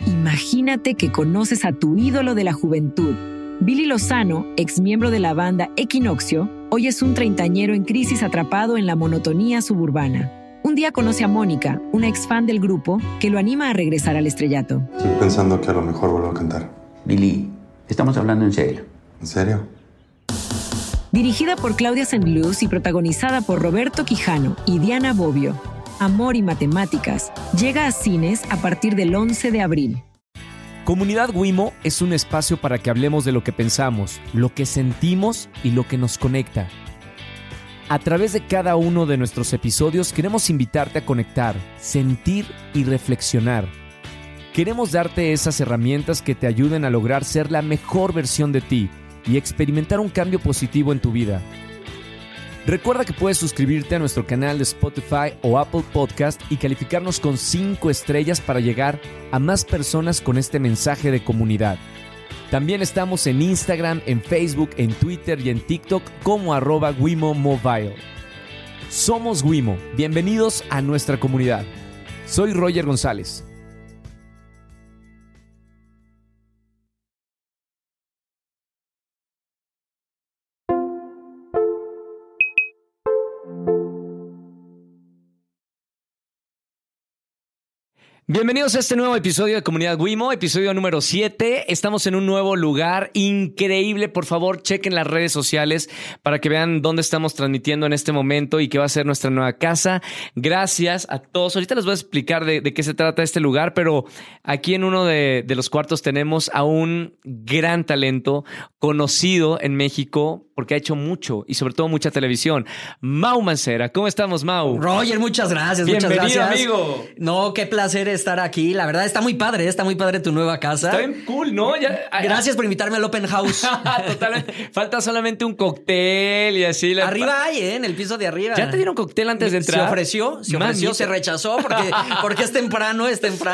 Imagínate que conoces a tu ídolo de la juventud. Billy Lozano, ex miembro de la banda Equinoccio, hoy es un treintañero en crisis atrapado en la monotonía suburbana. Un día conoce a Mónica, una ex fan del grupo, que lo anima a regresar al estrellato. Estoy pensando que a lo mejor vuelvo a cantar. Billy, estamos hablando en serio. ¿En serio? Dirigida por Claudia Saint-Luz y protagonizada por Roberto Quijano y Diana Bobbio, Amor y Matemáticas llega a cines a partir del 11 de abril. Comunidad Wimo es un espacio para que hablemos de lo que pensamos, lo que sentimos y lo que nos conecta. A través de cada uno de nuestros episodios queremos invitarte a conectar, sentir y reflexionar. Queremos darte esas herramientas que te ayuden a lograr ser la mejor versión de ti y experimentar un cambio positivo en tu vida. Recuerda que puedes suscribirte a nuestro canal de Spotify o Apple Podcast y calificarnos con 5 estrellas para llegar a más personas con este mensaje de comunidad. También estamos en Instagram, en Facebook, en Twitter y en TikTok como @WimoMobile. Somos Wimo. Bienvenidos a nuestra comunidad. Soy Roger González. Bienvenidos a este nuevo episodio de Comunidad Wimo, episodio número 7. Estamos en un nuevo lugar increíble. Por favor, chequen las redes sociales para que vean dónde estamos transmitiendo en este momento y qué va a ser nuestra nueva casa. Gracias a todos. Ahorita les voy a explicar de qué se trata este lugar, pero aquí en uno de los cuartos tenemos a un gran talento conocido en México porque ha hecho mucho y sobre todo mucha televisión. Mau Mancera. ¿Cómo estamos, Mau? Roger, muchas gracias. Bienvenido, muchas gracias, amigo. No, qué placer estar aquí. La verdad, está muy padre tu nueva casa. Está bien cool, ¿no? Gracias por invitarme al Open House. Totalmente. Falta solamente un cóctel y así. Arriba hay, en el piso de arriba. ¿Ya te dieron cóctel antes de entrar? Se ofreció, se rechazó porque es temprano,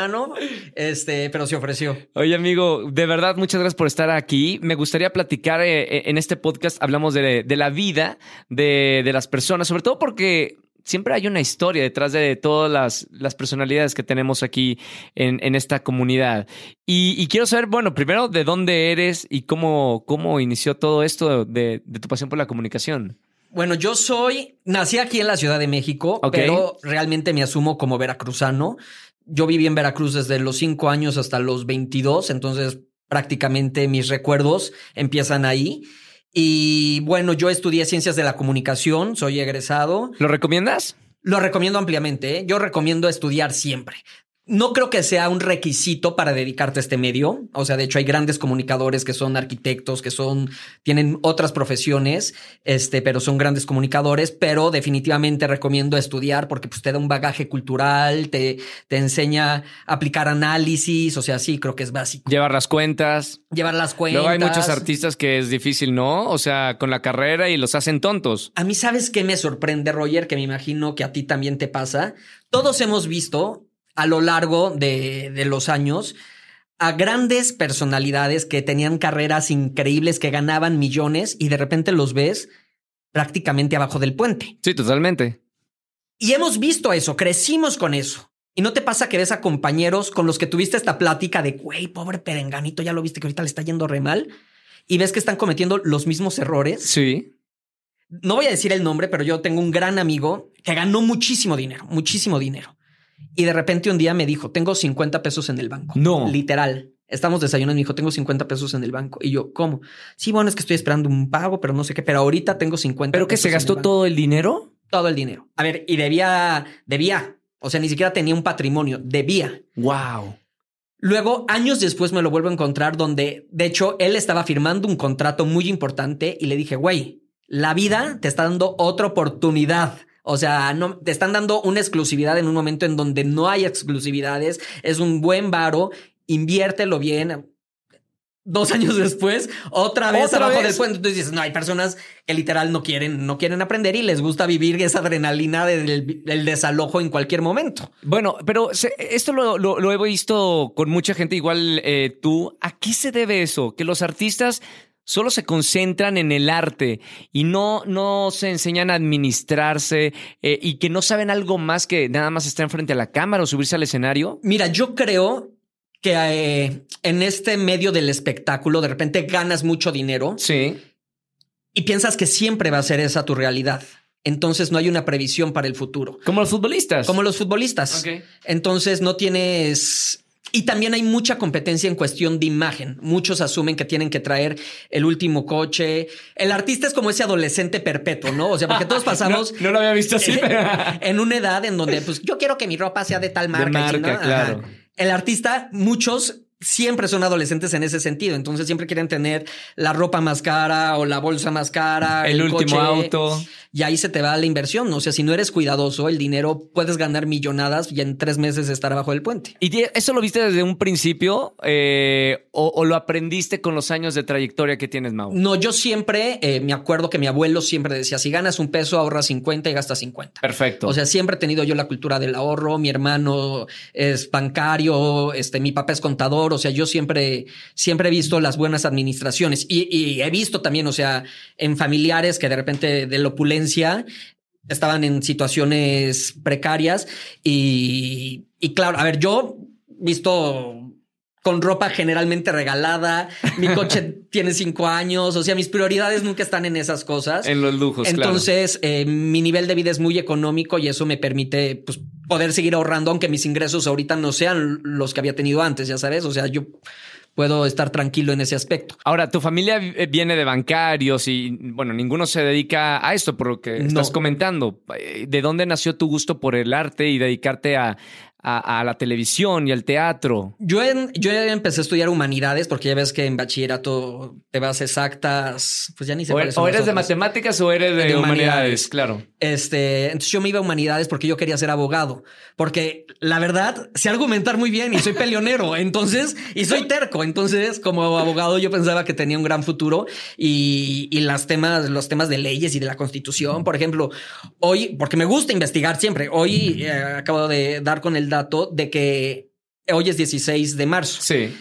pero se ofreció. Oye, amigo, de verdad, muchas gracias por estar aquí. Me gustaría platicar en este podcast, hablamos de la vida de las personas, sobre todo porque siempre hay una historia detrás de todas las personalidades que tenemos aquí en esta comunidad. Y quiero saber, bueno, primero, ¿de dónde eres y cómo inició todo esto de tu pasión por la comunicación? Bueno, nací aquí en la Ciudad de México, Okay. Pero realmente me asumo como veracruzano. Yo viví en Veracruz desde los 5 años hasta los 22, entonces prácticamente mis recuerdos empiezan ahí. Y bueno, yo estudié Ciencias de la Comunicación, soy egresado. ¿Lo recomiendas? Lo recomiendo ampliamente, ¿eh? Yo recomiendo estudiar siempre. No creo que sea un requisito para dedicarte a este medio. O sea, de hecho hay grandes comunicadores que son arquitectos, tienen otras profesiones, pero son grandes comunicadores, pero definitivamente recomiendo estudiar porque pues, te da un bagaje cultural, te enseña a aplicar análisis. O sea, sí, creo que es básico. Llevar las cuentas. Luego hay muchos artistas que es difícil, ¿no? O sea, con la carrera y los hacen tontos. A mí, ¿sabes qué me sorprende, Roger? Que me imagino que a ti también te pasa. Todos hemos visto a lo largo de los años a grandes personalidades que tenían carreras increíbles, que ganaban millones y de repente los ves prácticamente abajo del puente. Sí, totalmente. Y hemos visto eso, crecimos con eso. ¿Y no te pasa que ves a compañeros con los que tuviste esta plática de, güey, pobre perenganito, ya lo viste que ahorita le está yendo re mal? Y ves que están cometiendo los mismos errores. Sí. No voy a decir el nombre, pero yo tengo un gran amigo que ganó muchísimo dinero. Y de repente un día me dijo, tengo 50 pesos en el banco. No. Literal. Estamos desayunando y me dijo, tengo 50 pesos en el banco. Y yo, ¿cómo? Sí, bueno, es que estoy esperando un pago, pero no sé qué. Pero ahorita tengo 50 ¿Pero que pesos se gastó todo el dinero? Todo el dinero. A ver, y debía. O sea, ni siquiera tenía un patrimonio. Debía. Wow. Luego, años después me lo vuelvo a encontrar donde, de hecho, él estaba firmando un contrato muy importante y le dije, güey, la vida te está dando otra oportunidad. O sea, no te están dando una exclusividad en un momento en donde no hay exclusividades. Es un buen varo. Inviértelo bien. 2 años después, otra vez abajo del puente. Entonces dices, no, hay personas que literal no quieren aprender y les gusta vivir esa adrenalina del desalojo en cualquier momento. Bueno, pero esto lo he visto con mucha gente, igual tú. ¿A qué se debe eso? Que los artistas solo se concentran en el arte y no se enseñan a administrarse y que no saben algo más que nada más estar enfrente a la cámara o subirse al escenario. Mira, yo creo que en este medio del espectáculo de repente ganas mucho dinero. Sí. Y piensas que siempre va a ser esa tu realidad. Entonces no hay una previsión para el futuro. Como los futbolistas. Como los futbolistas. Ok. Entonces no tienes... Y también hay mucha competencia en cuestión de imagen. Muchos asumen que tienen que traer el último coche. El artista es como ese adolescente perpetuo, ¿no? O sea, porque todos pasamos... no lo había visto así. En una edad en donde, pues, yo quiero que mi ropa sea de tal marca. De marca, ¿no? claro. Ajá. El artista, muchos... siempre son adolescentes en ese sentido. Entonces siempre quieren tener la ropa más cara o la bolsa más cara. El último coche, auto. Y ahí se te va la inversión. O sea, si no eres cuidadoso, el dinero puedes ganar millonadas y en 3 meses estar abajo del puente. ¿Y eso lo viste desde un principio o lo aprendiste con los años de trayectoria que tienes, Mau? No, yo siempre me acuerdo que mi abuelo siempre decía, si ganas un peso, ahorra 50 y gastas 50. Perfecto. O sea, siempre he tenido yo la cultura del ahorro. Mi hermano es bancario, mi papá es contador. O sea, yo siempre he visto las buenas administraciones y he visto también, o sea, en familiares que de repente de la opulencia estaban en situaciones precarias y claro, a ver, yo visto con ropa generalmente regalada, mi coche tiene 5 años, o sea, mis prioridades nunca están en esas cosas. En los lujos, entonces, claro. Mi nivel de vida es muy económico y eso me permite pues, poder seguir ahorrando, aunque mis ingresos ahorita no sean los que había tenido antes, ya sabes, o sea, yo puedo estar tranquilo en ese aspecto. Ahora, tu familia viene de bancarios y, bueno, ninguno se dedica a esto, por lo que estás comentando. ¿De dónde nació tu gusto por el arte y dedicarte a la televisión y al teatro? Yo empecé a estudiar humanidades porque ya ves que en bachillerato te vas exactas, pues ya ni sé cuáles son. O eres de matemáticas o eres de humanidades, claro. Entonces yo me iba a humanidades porque yo quería ser abogado, porque la verdad sé argumentar muy bien y soy peleonero, entonces, y soy terco. Entonces, como abogado, yo pensaba que tenía un gran futuro y los temas de leyes y de la Constitución, por ejemplo, hoy, porque me gusta investigar siempre, hoy acabo de dar con el dato de que hoy es 16 de marzo. Sí.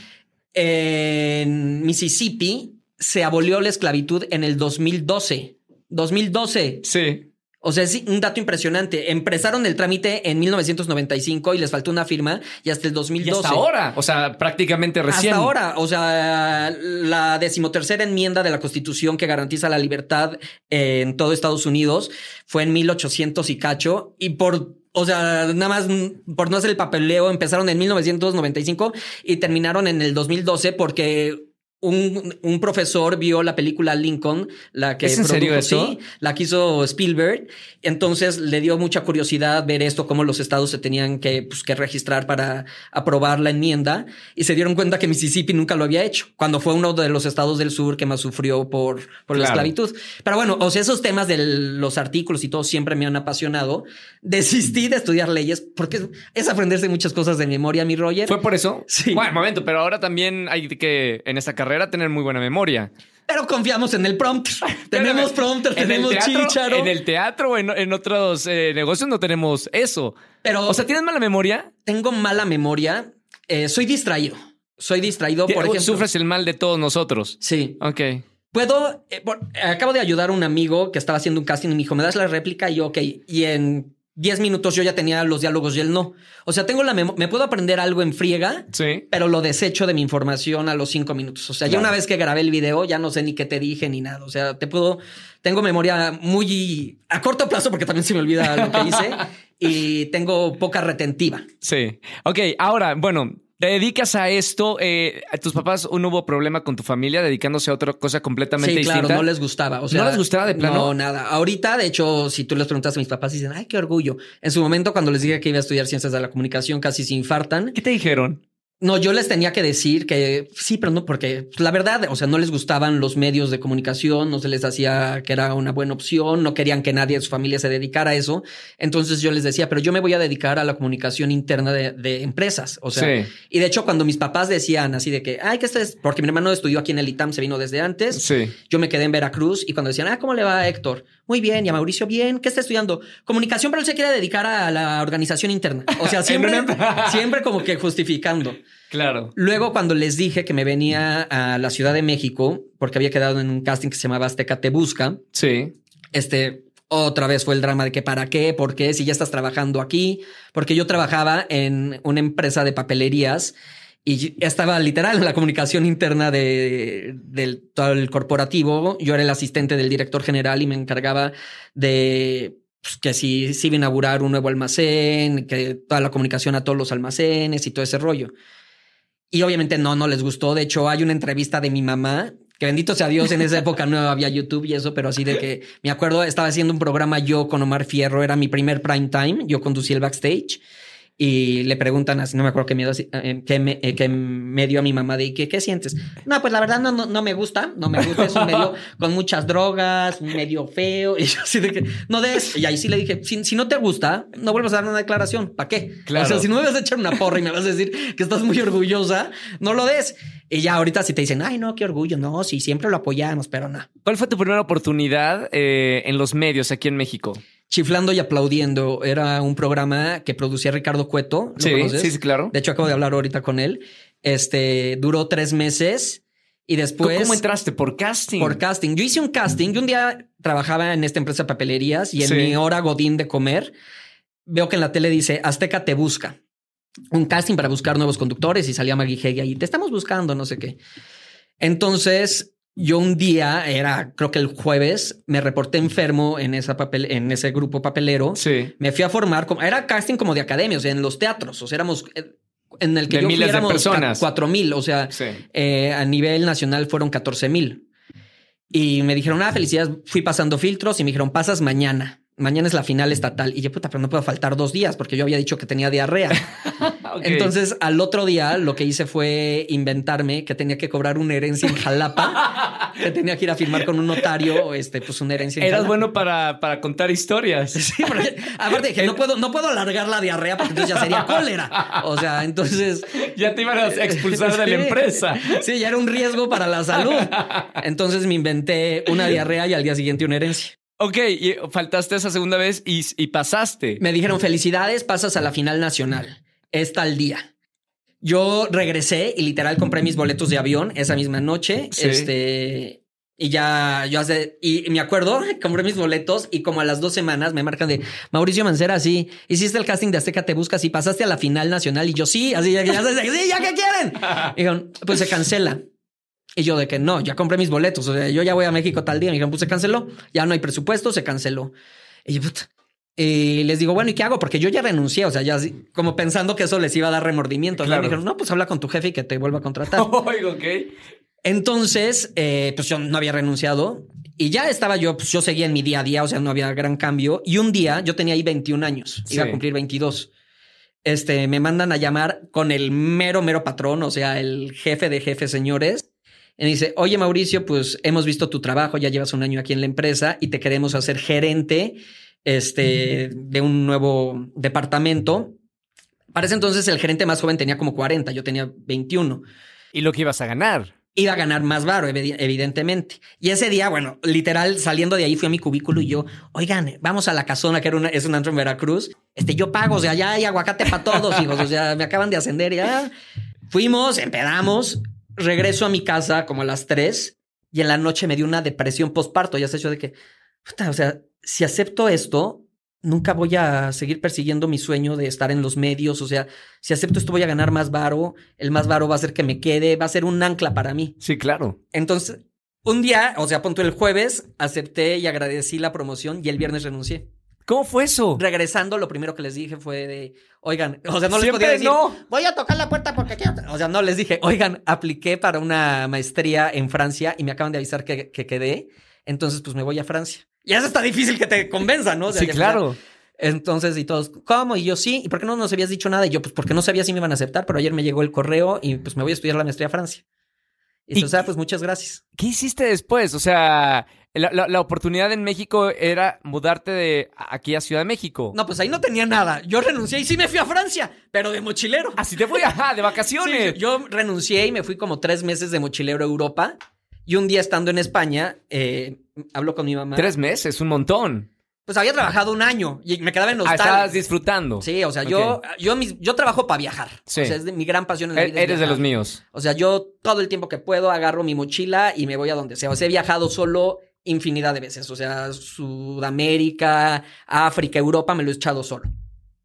En Mississippi se abolió la esclavitud en el 2012. 2012. Sí. O sea, es un dato impresionante. Empezaron el trámite en 1995 y les faltó una firma y hasta el 2012. Y hasta ahora. O sea, prácticamente recién. Hasta ahora. O sea, la 13ª enmienda de la Constitución que garantiza la libertad en todo Estados Unidos fue en 1800 y cacho. Y o sea, nada más por no hacer el papeleo, empezaron en 1995 y terminaron en el 2012 porque un profesor vio la película Lincoln, la que ¿Es en serio eso? Sí, la que hizo Spielberg. Entonces le dio mucha curiosidad ver esto, cómo los estados se tenían que registrar para aprobar la enmienda y se dieron cuenta que Mississippi nunca lo había hecho, cuando fue uno de los estados del sur que más sufrió por la esclavitud. Pero bueno, o sea, esos temas de los artículos y todo siempre me han apasionado. Desistí de estudiar leyes porque es aprenderse muchas cosas de memoria, mi Roger. ¿Fue por eso? Sí. Bueno, momento, pero ahora también hay que en esta carrera tener muy buena memoria. Pero confiamos en el prompter. Tenemos prompter, tenemos chícharo. En el teatro o en otros negocios no tenemos eso. Pero, o sea, ¿tienes mala memoria? Tengo mala memoria. Soy distraído. Por ejemplo. Sufres el mal de todos nosotros. Sí. Ok. Puedo... acabo de ayudar a un amigo que estaba haciendo un casting y me dijo, ¿me das la réplica? Y yo, ok. Y en 10 minutos yo ya tenía los diálogos y él no. O sea, tengo me puedo aprender algo en friega, sí, pero lo desecho de mi información a los 5 minutos. O sea, ya una vez que grabé el video, ya no sé ni qué te dije ni nada. O sea, tengo memoria muy a corto plazo porque también se me olvida lo que hice y tengo poca retentiva. Sí. Ok, ahora, bueno, te dedicas a esto. ¿A tus papás no hubo problema con tu familia dedicándose a otra cosa completamente distinta? Sí, claro, no les gustaba. O sea, ¿no les gustaba de plano? No, nada. Ahorita, de hecho, si tú les preguntas a mis papás, dicen, ay, qué orgullo. En su momento, cuando les dije que iba a estudiar ciencias de la comunicación, casi se infartan. ¿Qué te dijeron? No, yo les tenía que decir que sí, pero no, porque la verdad, o sea, no les gustaban los medios de comunicación, no se les hacía que era una buena opción, no querían que nadie de su familia se dedicara a eso. Entonces yo les decía, pero yo me voy a dedicar a la comunicación interna de empresas. O sea, sí. Y de hecho, cuando mis papás decían así de que, ay, que esto es, porque mi hermano estudió aquí en el ITAM, se vino desde antes. Sí. Yo me quedé en Veracruz y cuando decían, ¿cómo le va a Héctor? Muy bien. Y a Mauricio, bien. ¿Qué está estudiando? Comunicación, pero él se quiere dedicar a la organización interna. O sea, siempre como que justificando. Claro. Luego, cuando les dije que me venía a la Ciudad de México, porque había quedado en un casting que se llamaba Azteca Te Busca. Sí. Otra vez fue el drama de que para qué, por qué, si ya estás trabajando aquí. Porque yo trabajaba en una empresa de papelerías Y estaba literal en la comunicación interna del todo el corporativo. Yo era el asistente del director general y me encargaba de pues, que si iba a inaugurar un nuevo almacén, que toda la comunicación a todos los almacenes y todo ese rollo. Y obviamente no les gustó. De hecho, hay una entrevista de mi mamá, que bendito sea Dios, en esa época no había YouTube y eso, pero así de que me acuerdo, estaba haciendo un programa yo con Omar Fierro, era mi primer prime time, yo conducí el backstage. Y le preguntan así, no me acuerdo qué me dio a mi mamá de ¿qué sientes? No, pues la verdad no me gusta. No me gusta, es un medio con muchas drogas, medio feo. Y yo así de que no des. Y ahí sí le dije, si no te gusta, no vuelvas a dar una declaración. ¿Para qué? Claro. O sea, si no me vas a echar una porra y me vas a decir que estás muy orgullosa, no lo des. Y ya ahorita si te dicen, ay, no, qué orgullo. No, sí, siempre lo apoyamos, pero no. ¿Cuál fue tu primera oportunidad en los medios aquí en México? Chiflando y aplaudiendo. Era un programa que producía Ricardo Cueto. ¿Lo conoces? Sí, claro. De hecho, acabo de hablar ahorita con él. Duró 3 meses y después... ¿Cómo entraste? ¿Por casting? Por casting. Yo hice un casting. Yo un día trabajaba en esta empresa de papelerías y en mi hora godín de comer veo que en la tele dice Azteca te busca. Un casting para buscar nuevos conductores y salía Maggie Heggie ahí. Te estamos buscando, no sé qué. Entonces... Yo un día, creo que el jueves, me reporté enfermo en ese grupo papelero. Sí. Me fui a formar, era casting como de academia, o sea, en los teatros. O sea, éramos en el que de yo fui, éramos 4,000. O sea, a nivel nacional fueron 14,000. Y me dijeron, felicidades, fui pasando filtros y me dijeron, pasas mañana. Mañana es la final estatal. Y yo, puta, pero no puedo faltar 2 días porque yo había dicho que tenía diarrea. Okay. Entonces, al otro día lo que hice fue inventarme que tenía que cobrar una herencia en Jalapa, que tenía que ir a firmar con un notario, pues una herencia en Eras Jalapa. Bueno para contar historias. Sí, porque aparte dije, no puedo alargar la diarrea porque entonces ya sería cólera. O sea, entonces... Ya te iban a expulsar de la empresa. Sí, ya era un riesgo para la salud. Entonces me inventé una diarrea y al día siguiente una herencia. Ok, y faltaste esa segunda vez y pasaste. Me dijeron, felicidades, pasas a la final nacional. Es tal día. Yo regresé y literal compré mis boletos de avión esa misma noche. Sí. Y me acuerdo, compré mis boletos y como a las 2 semanas me marcan de Mauricio Mancera, sí, hiciste el casting de Azteca te buscas y pasaste a la final nacional. Y yo, sí, así, ya ¿qué quieren? Y dijeron, pues se cancela. Y yo de que no, ya compré mis boletos. O sea, yo ya voy a México tal día. Me dijeron, pues se canceló. Ya no hay presupuesto, se canceló. Y yo, puta. Y les digo, bueno, ¿y qué hago? Porque yo ya renuncié. O sea, ya como pensando que eso les iba a dar remordimiento. Claro. Me dijeron, no, pues habla con tu jefe y que te vuelva a contratar. Ok. Entonces, pues yo no había renunciado. Y ya estaba yo, pues yo seguía en mi día a día. O sea, no había gran cambio. Y un día, yo tenía ahí 21 años. Iba a cumplir 22. Me mandan a llamar con el mero patrón. O sea, el jefe de jefes, señores. Y dice, oye, Mauricio, pues hemos visto tu trabajo, ya llevas 1 año aquí en la empresa y te queremos hacer gerente de un nuevo departamento. Para ese entonces el gerente más joven tenía como 40, yo tenía 21. ¿Y lo que ibas a ganar? Iba a ganar más varo, evidentemente. Y ese día, bueno, literal, saliendo de ahí fui a mi cubículo y yo, oigan, vamos a La Casona, que es un antro en Veracruz. Yo pago, o sea, ya hay aguacate para todos, hijos. O sea, me acaban de ascender ya. Fuimos, empedamos. Regreso a mi casa como a las 3 y en la noche me dio una depresión postparto. Ya sé yo de que, puta, o sea, si acepto esto, nunca voy a seguir persiguiendo mi sueño de estar en los medios. O sea, si acepto esto voy a ganar más varo. El más varo va a hacer que me quede, va a ser un ancla para mí. Sí, claro. Entonces, un día, o sea, punto el jueves, acepté y agradecí la promoción y el viernes renuncié. ¿Cómo fue eso? Regresando, lo primero que les dije fue de, oigan, o sea, no les podía decir, no, voy a tocar la puerta porque quiero. O sea, no, les dije, oigan, apliqué para una maestría en Francia y me acaban de avisar que quedé. Entonces, pues me voy a Francia. Y eso está difícil que te convenza, ¿no? O sea, sí, claro. Entonces, y todos, ¿cómo? Y yo, sí. ¿Y por qué no nos habías dicho nada? Y yo, pues porque no sabía si me iban a aceptar, pero ayer me llegó el correo y pues me voy a estudiar la maestría a Francia. Y o sea, pues muchas gracias. ¿Qué hiciste después? O sea, la oportunidad en México era mudarte de aquí a Ciudad de México. No, pues ahí no tenía nada. Yo renuncié y sí me fui a Francia, pero de mochilero. Así te fui, ajá, de vacaciones. Sí, yo renuncié y me fui como 3 meses de mochilero a Europa. Y un día estando en España, hablo con mi mamá. 3 meses, un montón. Pues había trabajado 1 año y me quedaba en hostal. Estabas disfrutando. Sí, o sea, okay. yo trabajo para viajar. Sí. O sea, es mi gran pasión en la vida. Eres de los míos. O sea, yo todo el tiempo que puedo agarro mi mochila y me voy a donde sea. O sea, he viajado solo infinidad de veces. O sea, Sudamérica, África, Europa, me lo he echado solo.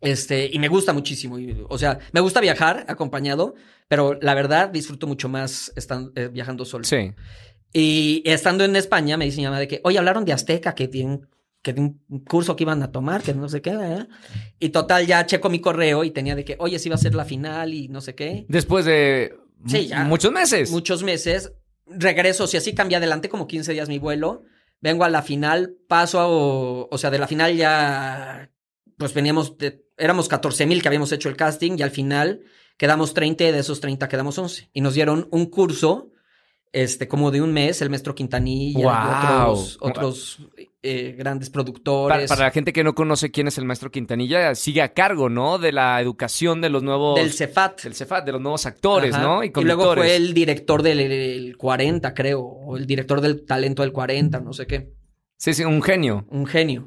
Y me gusta muchísimo. O sea, me gusta viajar acompañado, pero la verdad disfruto mucho más viajando solo. Sí. Y estando en España me dice mi mamá de que, oye, hablaron de Azteca, que tienen un curso que iban a tomar, que no sé qué, ¿eh? Y total, ya checo mi correo y tenía de que, oye, sí va a ser la final y no sé qué. Después de Sí, ya. muchos meses. Muchos meses. Regreso, si así cambié adelante como 15 días mi vuelo. Vengo a la final, o sea, de la final ya, pues éramos 14,000 que habíamos hecho el casting y al final quedamos 30 y de esos 30 quedamos 11. Y nos dieron un curso, como de un mes, el maestro Quintanilla y otros grandes productores. Para la gente que no conoce quién es el maestro Quintanilla, sigue a cargo, ¿no? De la educación de los nuevos... Del Cefat. De los nuevos actores, Ajá. ¿no? Y luego fue el director del 40, creo, o el director del talento del 40, no sé qué. Sí, un genio. Un genio.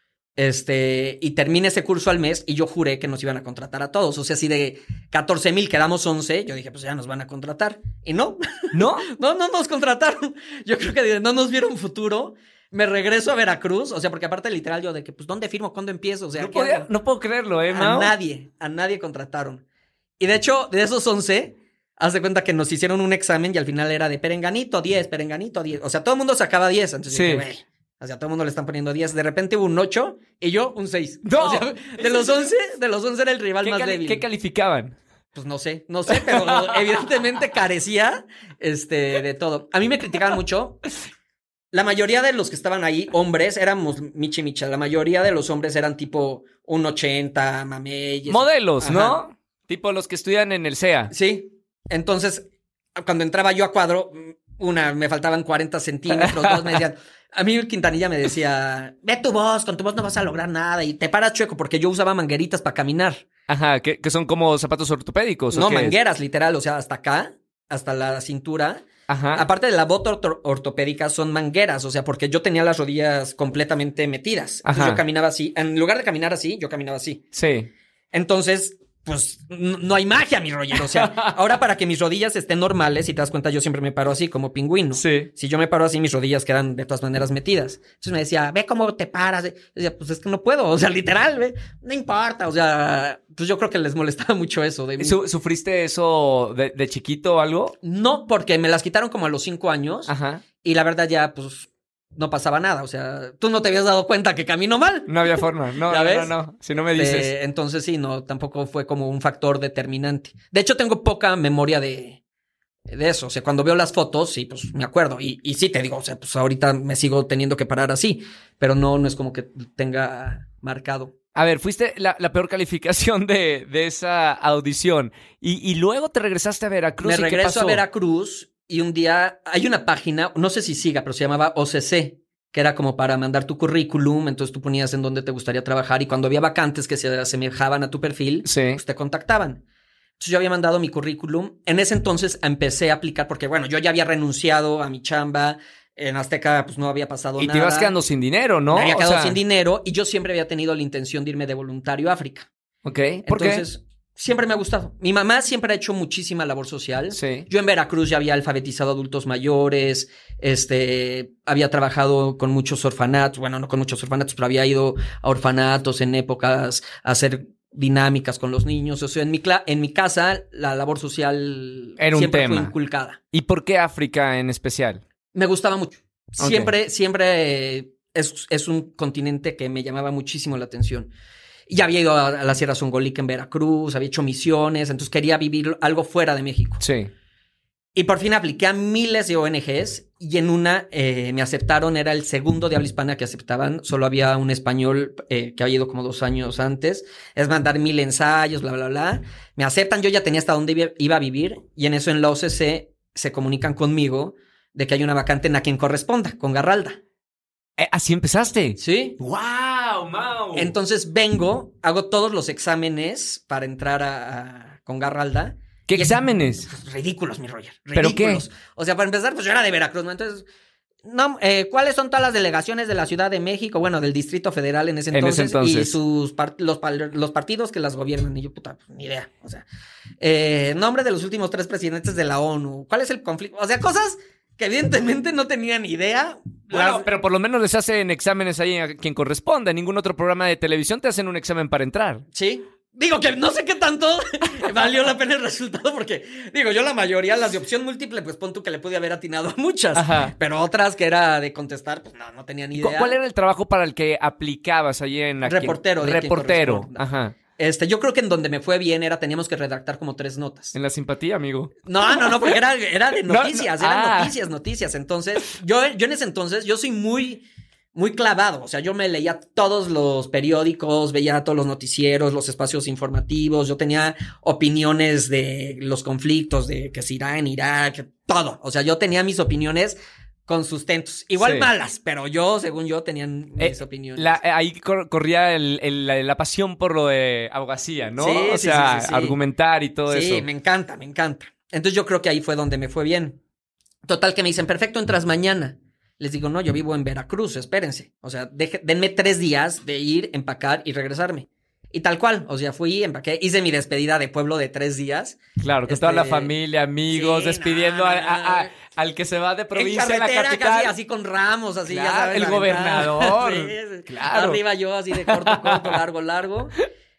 Y terminé ese curso al mes y yo juré que nos iban a contratar a todos. O sea, si de 14,000 quedamos 11, yo dije, pues ya nos van a contratar. Y no. ¿No? No nos contrataron. Yo creo que no nos vieron futuro. Me regreso a Veracruz. O sea, porque aparte literal yo de que, pues, ¿dónde firmo? ¿Cuándo empiezo? O sea, no puedo creerlo, Mau. A nadie contrataron. Y de hecho, de esos 11, haz de cuenta que nos hicieron un examen y al final era de Perenganito 10. O sea, todo el mundo sacaba 10. Entonces sí. dije, güey. O sea, todo el mundo le están poniendo 10. De repente hubo un 8 y yo un 6. ¡No! O sea, de los 11 era el rival más débil. ¿Qué calificaban? Pues no sé, pero evidentemente carecía de todo. A mí me criticaban mucho. La mayoría de los que estaban ahí, hombres, éramos Michi Micha. La mayoría de los hombres eran tipo 1.80, mameyes. Modelos, Ajá. ¿no? Tipo los que estudian en el CEA. Sí. Entonces, cuando entraba yo a cuadro, me faltaban 40 centímetros, dos me decían... A mí Quintanilla me decía, ve tu voz, con tu voz no vas a lograr nada y te paras chueco porque yo usaba mangueritas para caminar. Ajá, que son como zapatos ortopédicos. No, ¿o qué mangueras, literal, o sea, hasta acá, hasta la cintura. Ajá. Aparte de la bota ortopédica son mangueras, o sea, porque yo tenía las rodillas completamente metidas. Entonces Ajá. yo caminaba así, en lugar de caminar así, yo caminaba así. Sí. Entonces... pues no hay magia, mi Roger. O sea, ahora para que mis rodillas estén normales, si te das cuenta, yo siempre me paro así como pingüino. Sí. Si yo me paro así, mis rodillas quedan de todas maneras metidas. Entonces me decía, ve cómo te paras. Yo decía, pues es que no puedo. O sea, literal, ve, no importa. O sea, pues yo creo que les molestaba mucho eso de mí. ¿Sufriste eso de chiquito o algo? No, porque me las quitaron como a los 5 años. Ajá. Y la verdad ya, pues... no pasaba nada, o sea, tú no te habías dado cuenta que camino mal. No había forma, no. Si no me dices. Entonces sí, no, tampoco fue como un factor determinante. De hecho, tengo poca memoria de eso, o sea, cuando veo las fotos, sí, pues me acuerdo. Y sí te digo, o sea, pues ahorita me sigo teniendo que parar así, pero no es como que tenga marcado. A ver, fuiste la peor calificación de esa audición y luego te regresaste a Veracruz. Me ¿y qué regreso pasó? a Veracruz. Y un día hay una página, no sé si siga, pero se llamaba OCC, que era como para mandar tu currículum, entonces tú ponías en dónde te gustaría trabajar y cuando había vacantes que se asemejaban a tu perfil, sí, pues te contactaban. Entonces yo había mandado mi currículum. En ese entonces empecé a aplicar porque, bueno, yo ya había renunciado a mi chamba. En Azteca, pues no había pasado nada. Y te ibas quedando sin dinero, ¿no? Me había quedado sin dinero y yo siempre había tenido la intención de irme de voluntario a África. Ok, ¿por Entonces, siempre me ha gustado. Mi mamá siempre ha hecho muchísima labor social. Sí. Yo en Veracruz ya había alfabetizado adultos mayores, había trabajado con muchos orfanatos, bueno, no con muchos orfanatos, pero había ido a orfanatos en épocas a hacer dinámicas con los niños. O sea, en mi casa la labor social era siempre un tema. fue inculcada. ¿Y por qué África en especial? Me gustaba mucho. Okay. Siempre es un continente que me llamaba muchísimo la atención. Ya había ido a la Sierra Songolica en Veracruz, había hecho misiones, entonces quería vivir algo fuera de México. Sí. Y por fin apliqué a miles de ONGs y en una me aceptaron, era el segundo de habla hispana que aceptaban, solo había un español que había ido como 2 años antes, es mandar 1000 ensayos, bla, bla, bla. Me aceptan, yo ya tenía hasta dónde iba a vivir y en eso en la OCC se comunican conmigo de que hay una vacante en A Quien Corresponda, con Garralda. ¿Así empezaste? Sí. ¡Wow, Mau! Entonces vengo, hago todos los exámenes para entrar con Garralda. ¿Qué exámenes? Ridículos, mi Roger. ¿Pero qué? O sea, para empezar, pues yo era de Veracruz, ¿no? Entonces, no, ¿cuáles son todas las delegaciones de la Ciudad de México? Bueno, del Distrito Federal en ese entonces. Y los partidos que las gobiernan. Y yo, puta, ni idea. O sea, nombre de los últimos 3 presidentes de la ONU. ¿Cuál es el conflicto? O sea, cosas que evidentemente no tenían idea. Bueno, pero por lo menos les hacen exámenes ahí a quien corresponda. En ningún otro programa de televisión te hacen un examen para entrar. Sí. Digo que no sé qué tanto valió la pena el resultado porque, digo, yo la mayoría, las de opción múltiple, pues pon tú que le pude haber atinado a muchas. Ajá. Pero otras que era de contestar, pues no tenía ni idea. ¿Cuál era el trabajo para el que aplicabas allí en la Reportero. De Reportero. quien corresponda. Ajá. Yo creo que en donde me fue bien teníamos que redactar como 3 notas. En la simpatía, amigo. No, porque era de noticias, No. eran noticias. Entonces, yo en ese entonces, yo soy muy clavado. O sea, yo me leía todos los periódicos, veía todos los noticieros, los espacios informativos. Yo tenía opiniones de los conflictos, de que si Irán, Irak, todo. O sea, yo tenía mis opiniones con sustentos. Igual Sí. malas, pero según yo, tenía mis opiniones. Ahí corría la pasión por lo de abogacía, ¿no? Sí, o sí, sea, sí. argumentar y todo eso. Sí, me encanta. Entonces yo creo que ahí fue donde me fue bien. Total que me dicen, perfecto, entras mañana. Les digo, no, yo vivo en Veracruz, espérense. O sea, denme 3 días de ir, empacar y regresarme. Y tal cual, o sea, fui, empaqué, hice mi despedida de pueblo de 3 días. Claro, con toda la familia, amigos, Sí, despidiendo no. al que se va de provincia En a la carretera, capital. casi así con ramos, así, Claro, ya sabes. el la ventana. gobernador. Sí, Claro. Arriba yo, así de corto, largo.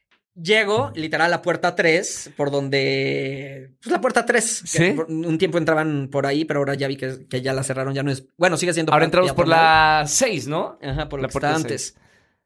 Llego, literal, a la puerta 3, por donde... Pues la puerta 3. ¿Sí? Un tiempo entraban por ahí, pero ahora ya vi que ya la cerraron, ya no es... Bueno, sigue siendo... Ahora entramos ya por la 6, ¿no? Ajá, por la la que puerta está 6. antes.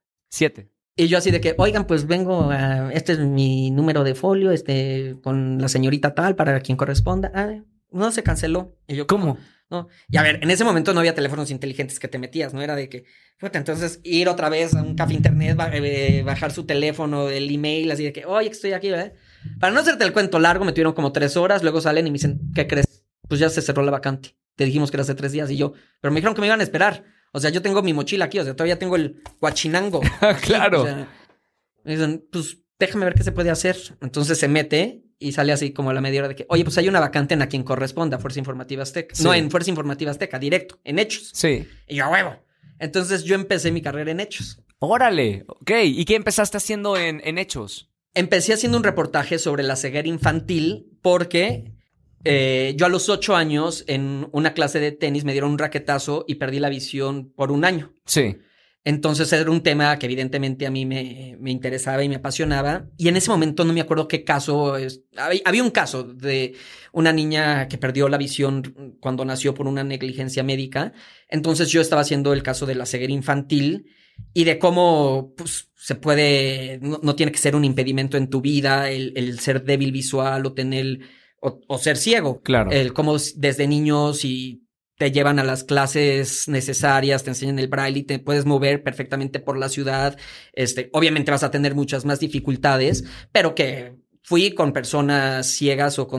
7. Y yo así de que, oigan, pues vengo este es mi número de folio, con la señorita tal, para quien corresponda. Ah, no, se canceló. Y yo, ¿Cómo? No. Y a ver, en ese momento no había teléfonos inteligentes que te metías, ¿no? Era de que, puta, entonces ir otra vez a un café internet, bajar su teléfono, el email, así de que, oye, que estoy aquí, ¿verdad? Para no hacerte el cuento largo, me tuvieron como 3 horas, luego salen y me dicen, ¿qué crees? Pues ya se cerró la vacante. Te dijimos que era hace 3 días y yo, pero me dijeron que me iban a esperar. O sea, yo tengo mi mochila aquí, o sea, todavía tengo el guachinango. Aquí, Claro. O sea, me dicen, pues déjame ver qué se puede hacer. Entonces se mete y sale así como a la media hora de que, oye, pues hay una vacante en a quien corresponda, Fuerza Informativa Azteca. Sí. No, en Fuerza Informativa Azteca, directo, en Hechos. Sí. Y yo, a huevo. Entonces yo empecé mi carrera en Hechos. Órale. Ok. ¿Y qué empezaste haciendo en Hechos? Empecé haciendo un reportaje sobre la ceguera infantil porque yo a los 8 años en una clase de tenis me dieron un raquetazo y perdí la visión por 1 año. Sí. Entonces era un tema que evidentemente a mí me interesaba y me apasionaba. Y en ese momento no me acuerdo qué caso es. Había un caso de una niña que perdió la visión cuando nació por una negligencia médica. Entonces yo estaba haciendo el caso de la ceguera infantil y de cómo pues, se puede, no tiene que ser un impedimento en tu vida el ser débil visual o tener o ser ciego. Claro. El cómo desde niños y te llevan a las clases necesarias, te enseñan el braille y te puedes mover perfectamente por la ciudad. Obviamente vas a tener muchas más dificultades, pero que fui con personas ciegas o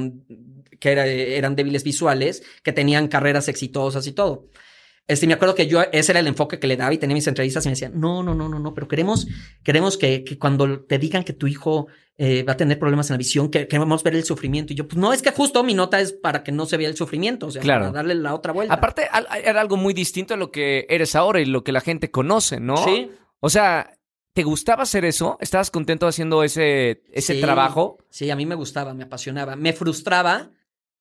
que eran débiles visuales, que tenían carreras exitosas y todo. Me acuerdo que yo, ese era el enfoque que le daba y tenía mis entrevistas y me decían, no, pero queremos que cuando te digan que tu hijo va a tener problemas en la visión, que queremos ver el sufrimiento. Y yo, pues no, es que justo mi nota es para que no se vea el sufrimiento, o sea, Claro. para darle la otra vuelta. Aparte, era algo muy distinto a lo que eres ahora y lo que la gente conoce, ¿no? Sí. O sea, ¿te gustaba hacer eso? ¿Estabas contento haciendo ese Sí, trabajo? Sí, a mí me gustaba, me apasionaba. Me frustraba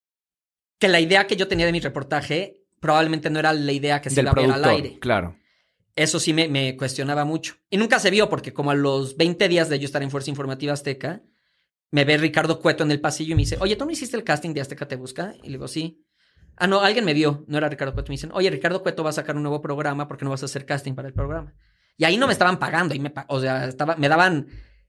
que la idea que yo tenía de mi reportaje probablemente no era la idea que se Del iba a ver al productor, aire. claro. Eso sí me cuestionaba mucho. Y nunca se vio porque como a los 20 días de yo estar en Fuerza Informativa Azteca, me ve Ricardo Cueto en el pasillo y me dice, oye, ¿tú no hiciste el casting de Azteca Te Busca? Y le digo, sí. Ah, no, alguien me vio, no era Ricardo Cueto. Me dicen, oye, Ricardo Cueto va a sacar un nuevo programa porque no vas a hacer casting para el programa. Y ahí no me estaban pagando, o sea, me daban,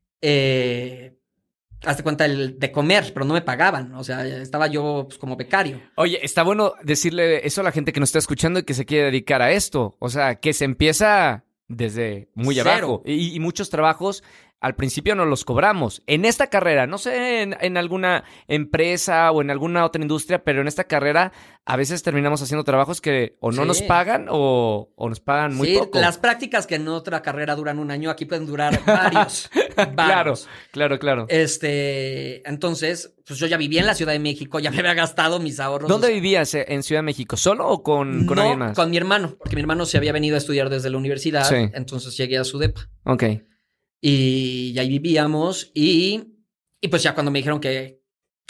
hazte cuenta, el de comer, pero no me pagaban. O sea, estaba yo pues, como becario. Oye, está bueno decirle eso a la gente que nos está escuchando y que se quiere dedicar a esto. O sea, que se empieza desde muy Cero. abajo. Y muchos trabajos al principio no los cobramos. En esta carrera, no sé en alguna empresa o en alguna otra industria, pero en esta carrera a veces terminamos haciendo trabajos que o no Sí. nos pagan o nos pagan muy Sí, poco. las prácticas que en otra carrera duran 1 año, aquí pueden durar varios. Claro, varios. claro. Entonces, pues yo ya vivía en la Ciudad de México, ya me había gastado mis ahorros. ¿Dónde vivías? ¿En Ciudad de México? ¿Solo o con No, alguien más? con mi hermano, porque mi hermano se había venido a estudiar desde la universidad, Sí. entonces llegué a su depa. Ok. Y ahí vivíamos y pues ya cuando me dijeron que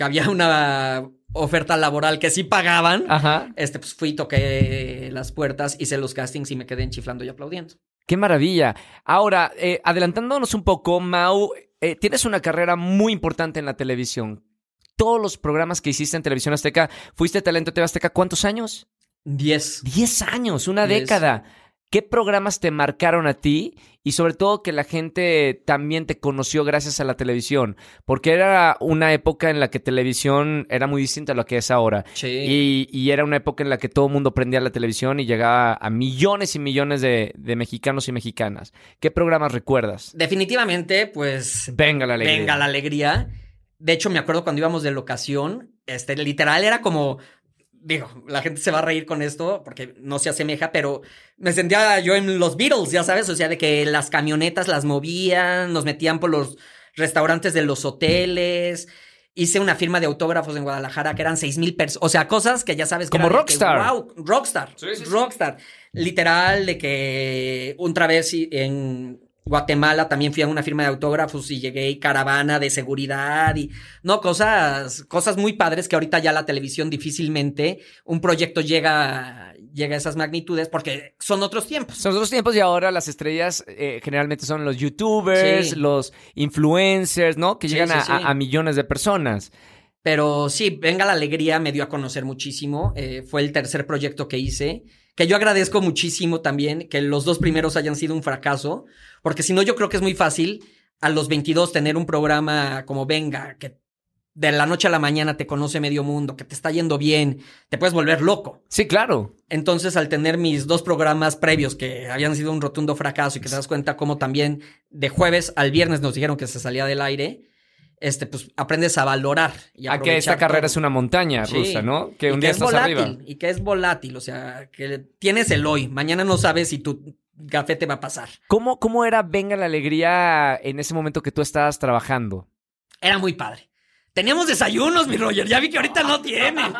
que había una oferta laboral que sí pagaban, Ajá. pues fui, toqué las puertas, hice los castings y me quedé enchiflando y aplaudiendo. ¡Qué maravilla! Ahora, adelantándonos un poco, Mau, tienes una carrera muy importante en la televisión. Todos los programas que hiciste en Televisión Azteca, fuiste Talento TV Azteca, ¿cuántos años? 10. 10 años, una 10. década. ¿Qué programas te marcaron a ti? Y sobre todo que la gente también te conoció gracias a la televisión. Porque era una época en la que televisión era muy distinta a lo que es ahora. Sí. Y era una época en la que todo el mundo prendía la televisión y llegaba a millones y millones de mexicanos y mexicanas. ¿Qué programas recuerdas? Definitivamente, pues... Venga la alegría. Venga la alegría. De hecho, me acuerdo cuando íbamos de locación, literal era como... Digo, la gente se va a reír con esto porque no se asemeja, pero me sentía yo en los Beatles, ya sabes, o sea, de que las camionetas las movían, nos metían por los restaurantes de los hoteles. Hice una firma de autógrafos en Guadalajara que eran 6,000 personas, o sea, cosas que ya sabes que como eran rockstar. Que, wow, rockstar, sí. Rockstar. Literal, de que otra vez en Guatemala también fui a una firma de autógrafos y llegué y caravana de seguridad y no, cosas muy padres que ahorita ya la televisión difícilmente un proyecto llega a esas magnitudes porque son otros tiempos. Son otros tiempos y ahora las estrellas generalmente son los youtubers, sí. Los influencers, ¿no? Que sí, llegan sí. A millones de personas. Pero sí, Venga la Alegría me dio a conocer muchísimo. Fue el tercer proyecto que hice, que yo agradezco muchísimo también que los 2 primeros hayan sido un fracaso, porque si no yo creo que es muy fácil a los 22 tener un programa como Venga, que de la noche a la mañana te conoce medio mundo, que te está yendo bien, te puedes volver loco. Sí, claro. Entonces, al tener mis 2 programas previos que habían sido un rotundo fracaso y que te das cuenta cómo también de jueves al viernes nos dijeron que se salía del aire, pues aprendes a valorar y a que esta carrera todo. Es una montaña rusa, sí. ¿No? Que un día estás volátil, arriba. Y que es volátil, o sea, que tienes el hoy. Mañana no sabes si tu café te va a pasar. ¿Cómo era Venga la Alegría en ese momento que tú estabas trabajando? Era muy padre. Teníamos desayunos, mi Roger. Ya vi que ahorita no tienen.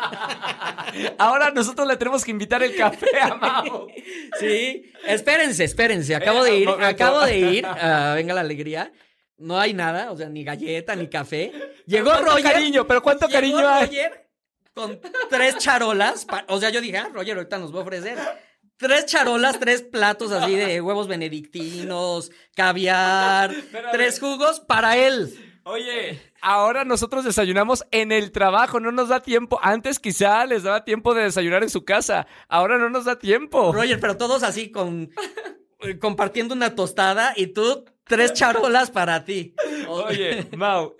Ahora nosotros le tenemos que invitar el café a Mau. Sí. Espérense. Acabo de ir a Venga la Alegría. No hay nada, o sea, ni galleta, ni café. Llegó Roger. Cariño, pero ¿cuánto cariño hay? Roger con 3 charolas. O sea, yo dije, Roger, ahorita nos va a ofrecer 3 charolas, 3 platos así de huevos benedictinos, caviar, 3 jugos para él. Oye, ahora nosotros desayunamos en el trabajo, no nos da tiempo. Antes quizá les daba tiempo de desayunar en su casa. Ahora no nos da tiempo. Roger, pero todos así compartiendo una tostada y tú 3 charolas para ti. Oye, Mau,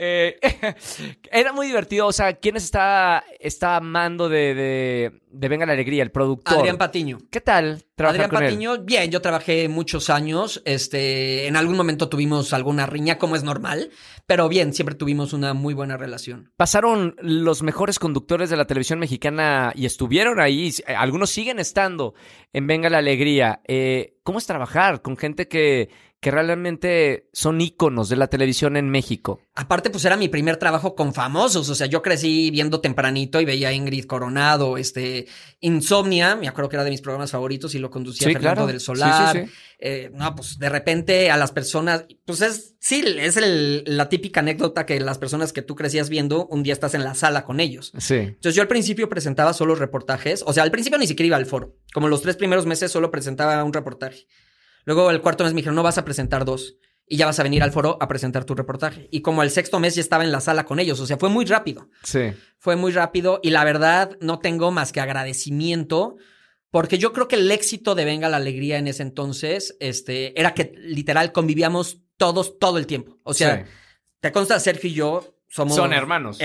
era muy divertido. O sea, ¿quién está amando de Venga la Alegría? El productor. Adrián Patiño. ¿Qué tal trabajar con Patiño, bien, yo trabajé muchos años. En algún momento tuvimos alguna riña, como es normal. Pero bien, siempre tuvimos una muy buena relación. Pasaron los mejores conductores de la televisión mexicana y estuvieron ahí. Algunos siguen estando en Venga la Alegría. ¿Cómo es trabajar con gente que realmente son íconos de la televisión en México? Aparte, pues era mi primer trabajo con famosos. O sea, yo crecí viendo tempranito y veía a Ingrid Coronado, Insomnia, me acuerdo que era de mis programas favoritos y lo conducía Fernando del Solar. Sí. No, pues de repente a las personas, pues es la típica anécdota que las personas que tú crecías viendo, un día estás en la sala con ellos. Sí. Entonces yo al principio presentaba solo reportajes. O sea, al principio ni siquiera iba al foro. Como los 3 primeros meses solo presentaba un reportaje. Luego el 4.º mes me dijeron, no, vas a presentar 2 y ya vas a venir al foro a presentar tu reportaje. Y como el 6.º mes ya estaba en la sala con ellos, o sea, fue muy rápido. Sí. Fue muy rápido y la verdad no tengo más que agradecimiento porque yo creo que el éxito de Venga la Alegría en ese entonces, era que literal convivíamos todos todo el tiempo. O sea, sí. Te consta, Sergio y yo son hermanos.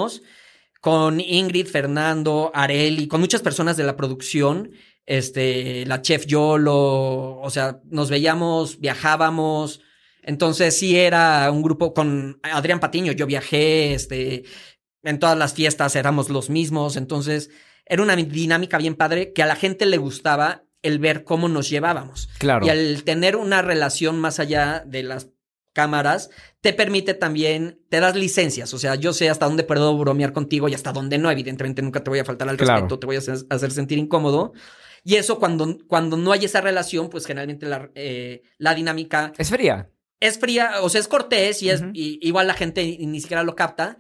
Con Ingrid, Fernando, Areli, con muchas personas de la producción. La chef Yolo, o sea, nos veíamos, viajábamos, entonces sí era un grupo con Adrián Patiño, yo viajé, en todas las fiestas éramos los mismos, entonces era una dinámica bien padre que a la gente le gustaba el ver cómo nos llevábamos. Claro. Y al tener una relación más allá de las cámaras, te permite también, te das licencias, o sea, yo sé hasta dónde puedo bromear contigo y hasta dónde no, evidentemente nunca te voy a faltar al respeto, te voy a hacer sentir incómodo. Y eso cuando no hay esa relación, pues generalmente la dinámica... Es fría. Es fría, o sea, es cortés y igual la gente ni siquiera lo capta,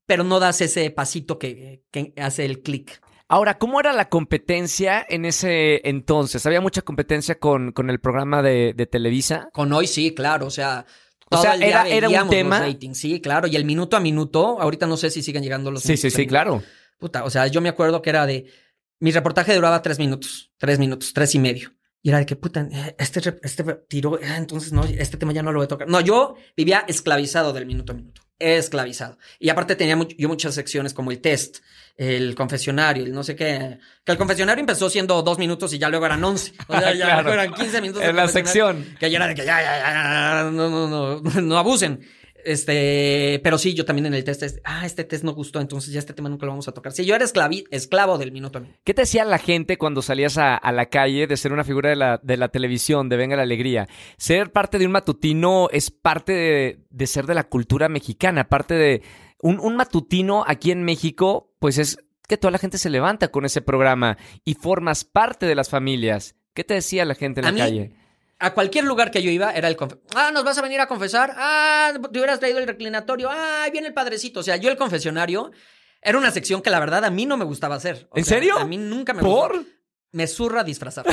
pero no das ese pasito que hace el clic. Ahora, ¿cómo era la competencia en ese entonces? ¿Había mucha competencia con el programa de Televisa? Con Hoy sí, claro, o sea... O sea, era un tema. Los ratings, sí, claro. Y el minuto a minuto, ahorita no sé si siguen llegando los minutos. Sí, claro. Puta, o sea, yo me acuerdo que era de... Mi reportaje duraba 3 minutos, 3.5. Y era de que, puta, este tiró, entonces no, este tema ya no lo voy a tocar. No, yo vivía esclavizado del minuto a minuto. Esclavizado. Y aparte tenía yo muchas secciones como el test, el confesionario, el no sé qué. Que el confesionario empezó siendo 2 minutos y ya luego eran 11. O sea, ya claro. luego eran 15 minutos. En la sección. Que ya era de que ya, no abusen. Pero sí, yo también en el test, este test no gustó, entonces ya este tema nunca lo vamos a tocar. Sí, yo era esclavo del minuto a minuto. ¿Qué te decía la gente cuando salías a la calle de ser una figura de la televisión, de Venga la Alegría? Ser parte de un matutino es parte de ser de la cultura mexicana, parte de... Un matutino aquí en México, pues es que toda la gente se levanta con ese programa y formas parte de las familias. ¿Qué te decía la gente en la calle? A cualquier lugar que yo iba era el ¿nos vas a venir a confesar? Te hubieras traído el reclinatorio. Ahí viene el padrecito. O sea, yo el confesionario era una sección que la verdad a mí no me gustaba hacer. ¿En serio? A mí nunca me ¿Por? gustó. Me zurra disfrazar.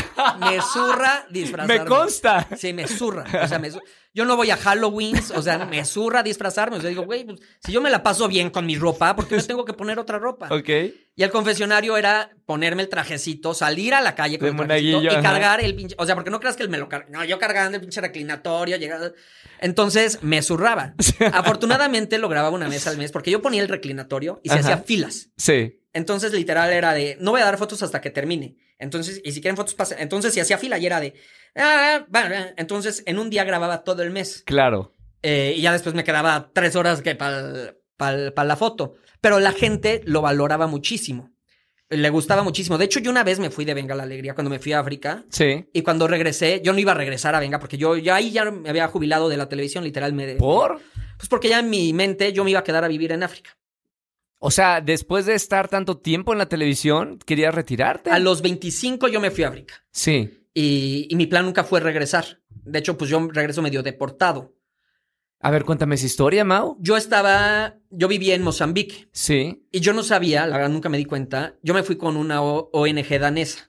Me consta. Sí, me zurra. O sea, yo no voy a Halloween, o sea, me zurra disfrazarme. O sea, digo, güey, pues, si yo me la paso bien con mi ropa, ¿por qué me tengo que poner otra ropa? Ok. Y el confesionario era ponerme el trajecito, salir a la calle con de el trajecito monaguillo, y cargar el pinche... O sea, porque no creas que él me lo carga. No, yo cargando el pinche reclinatorio, llegaba... Entonces, me zurraba. Afortunadamente, lo grababa una vez al mes porque yo ponía el reclinatorio y se hacía filas. Sí. Entonces, literal, era de... No voy a dar fotos hasta que termine. Entonces, y si quieren fotos, pasen. Entonces, si hacía fila y era de... Entonces, en un día grababa todo el mes. Claro. Y ya después me quedaba 3 horas que para la foto. Pero la gente lo valoraba muchísimo. Le gustaba muchísimo. De hecho, yo una vez me fui de Venga la Alegría cuando me fui a África. Sí. Y cuando regresé, yo no iba a regresar a Venga porque yo ahí ya me había jubilado de la televisión, literalmente. ¿Por? Pues porque ya en mi mente yo me iba a quedar a vivir en África. O sea, después de estar tanto tiempo en la televisión, ¿querías retirarte? A los 25 yo me fui a África. Sí. Y mi plan nunca fue regresar. De hecho, pues yo regreso medio deportado. A ver, cuéntame esa historia, Mau. Yo vivía en Mozambique. Sí. Y yo no sabía, la verdad nunca me di cuenta. Yo me fui con una ONG danesa.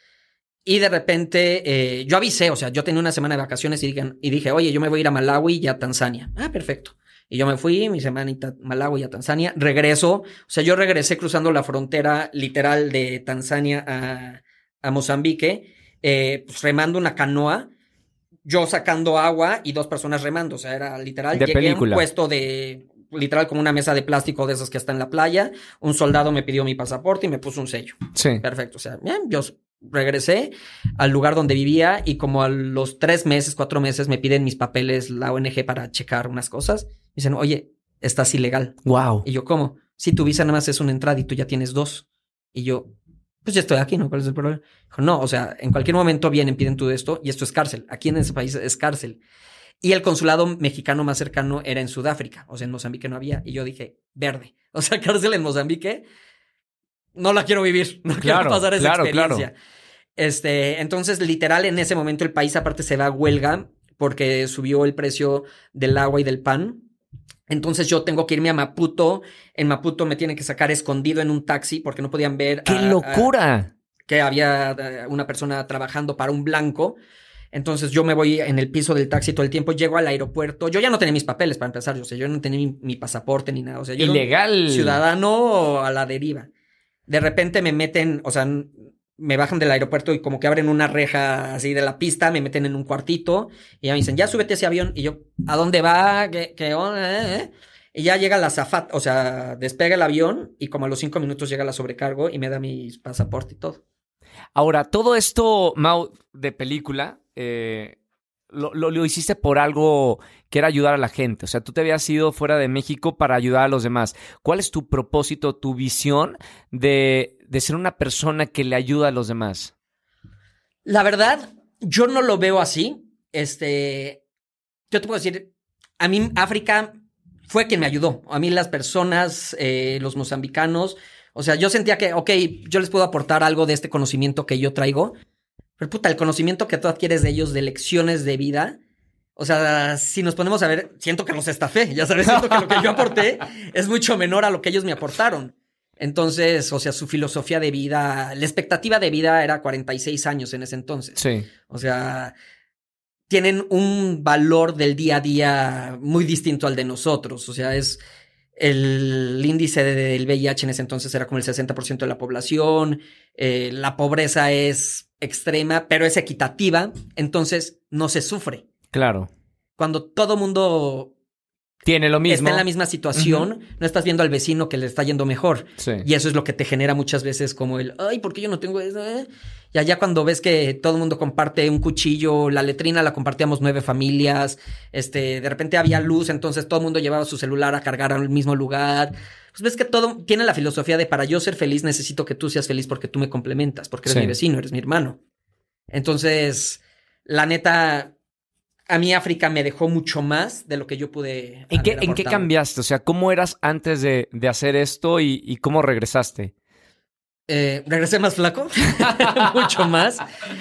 Y de repente, yo avisé, o sea, yo tenía una semana de vacaciones y dije, oye, yo me voy a ir a Malawi y a Tanzania. Perfecto. Y yo me fui mi semanita a Malawi y a Tanzania. Regreso, o sea, yo regresé cruzando la frontera literal de Tanzania a Mozambique, pues remando una canoa. Yo sacando agua y 2 personas remando. O sea, era literal. De Llegué película. a un puesto literal como una mesa de plástico de esas que está en la playa. Un soldado me pidió mi pasaporte y me puso un sello. Sí. Perfecto. O sea, bien, yo regresé al lugar donde vivía y como a los 3 meses, 4 meses me piden mis papeles la ONG para checar unas cosas. Me dicen, oye, estás ilegal. Wow. Y yo, ¿cómo? Si tu visa nada más es una entrada y tú ya tienes 2. Y yo... Pues ya estoy aquí, ¿no? ¿Cuál es el problema? Dijo, no, o sea, en cualquier momento vienen, piden todo esto y esto es cárcel. Aquí en ese país es cárcel. Y el consulado mexicano más cercano era en Sudáfrica. O sea, en Mozambique no había. Y yo dije, verde. O sea, cárcel en Mozambique, no la quiero vivir. No quiero pasar esa experiencia. Claro. Entonces, literal, en ese momento el país aparte se va a huelga porque subió el precio del agua y del pan. Entonces yo tengo que irme a Maputo. En Maputo me tienen que sacar escondido en un taxi porque no podían ver... ¡Qué locura! Que había una persona trabajando para un blanco. Entonces yo me voy en el piso del taxi todo el tiempo. Llego al aeropuerto. Yo ya no tenía mis papeles para empezar. O sea, yo no tenía mi pasaporte ni nada. O sea, yo ilegal. Era un ciudadano a la deriva. De repente me meten... O sea, me bajan del aeropuerto y como que abren una reja así de la pista, me meten en un cuartito y ya me dicen, ya súbete a ese avión. Y yo, ¿a dónde va? ¿Qué onda? Y ya llega la azafata, o sea, despega el avión y como a los 5 minutos llega la sobrecargo y me da mi pasaporte y todo. Ahora, todo esto, Mau, de película, lo hiciste por algo que era ayudar a la gente. O sea, tú te habías ido fuera de México para ayudar a los demás. ¿Cuál es tu propósito, tu visión de ser una persona que le ayuda a los demás? La verdad, yo no lo veo así. Yo te puedo decir, a mí África fue quien me ayudó. A mí las personas, los mozambicanos, o sea, yo sentía que, ok, yo les puedo aportar algo de este conocimiento que yo traigo, pero puta, el conocimiento que tú adquieres de ellos, de lecciones de vida, O sea, si nos ponemos a ver, siento que los estafé, ya sabes, siento que lo que yo aporté es mucho menor a lo que ellos me aportaron. Entonces, o sea, su filosofía de vida, la expectativa de vida era 46 años en ese entonces. Sí. O sea, tienen un valor del día a día muy distinto al de nosotros. O sea, es el índice del VIH en ese entonces era como el 60% de la población. La pobreza es extrema, pero es equitativa. Entonces, no se sufre. Claro. Cuando todo mundo tiene lo mismo, está en la misma situación, no estás viendo al vecino que le está yendo mejor. Sí. Y eso es lo que te genera muchas veces como el, ay, ¿por qué yo no tengo eso? Y allá cuando ves que todo el mundo comparte un cuchillo, la letrina la compartíamos 9 familias, de repente había luz, entonces todo el mundo llevaba su celular a cargar al mismo lugar. Pues ves que todo tiene la filosofía de para yo ser feliz necesito que tú seas feliz porque tú me complementas, porque eres mi vecino, eres mi hermano. Entonces, la neta, a mí África me dejó mucho más de lo que yo pude. ¿En qué cambiaste? O sea, ¿cómo eras antes de hacer esto y cómo regresaste? Regresé más flaco, mucho más.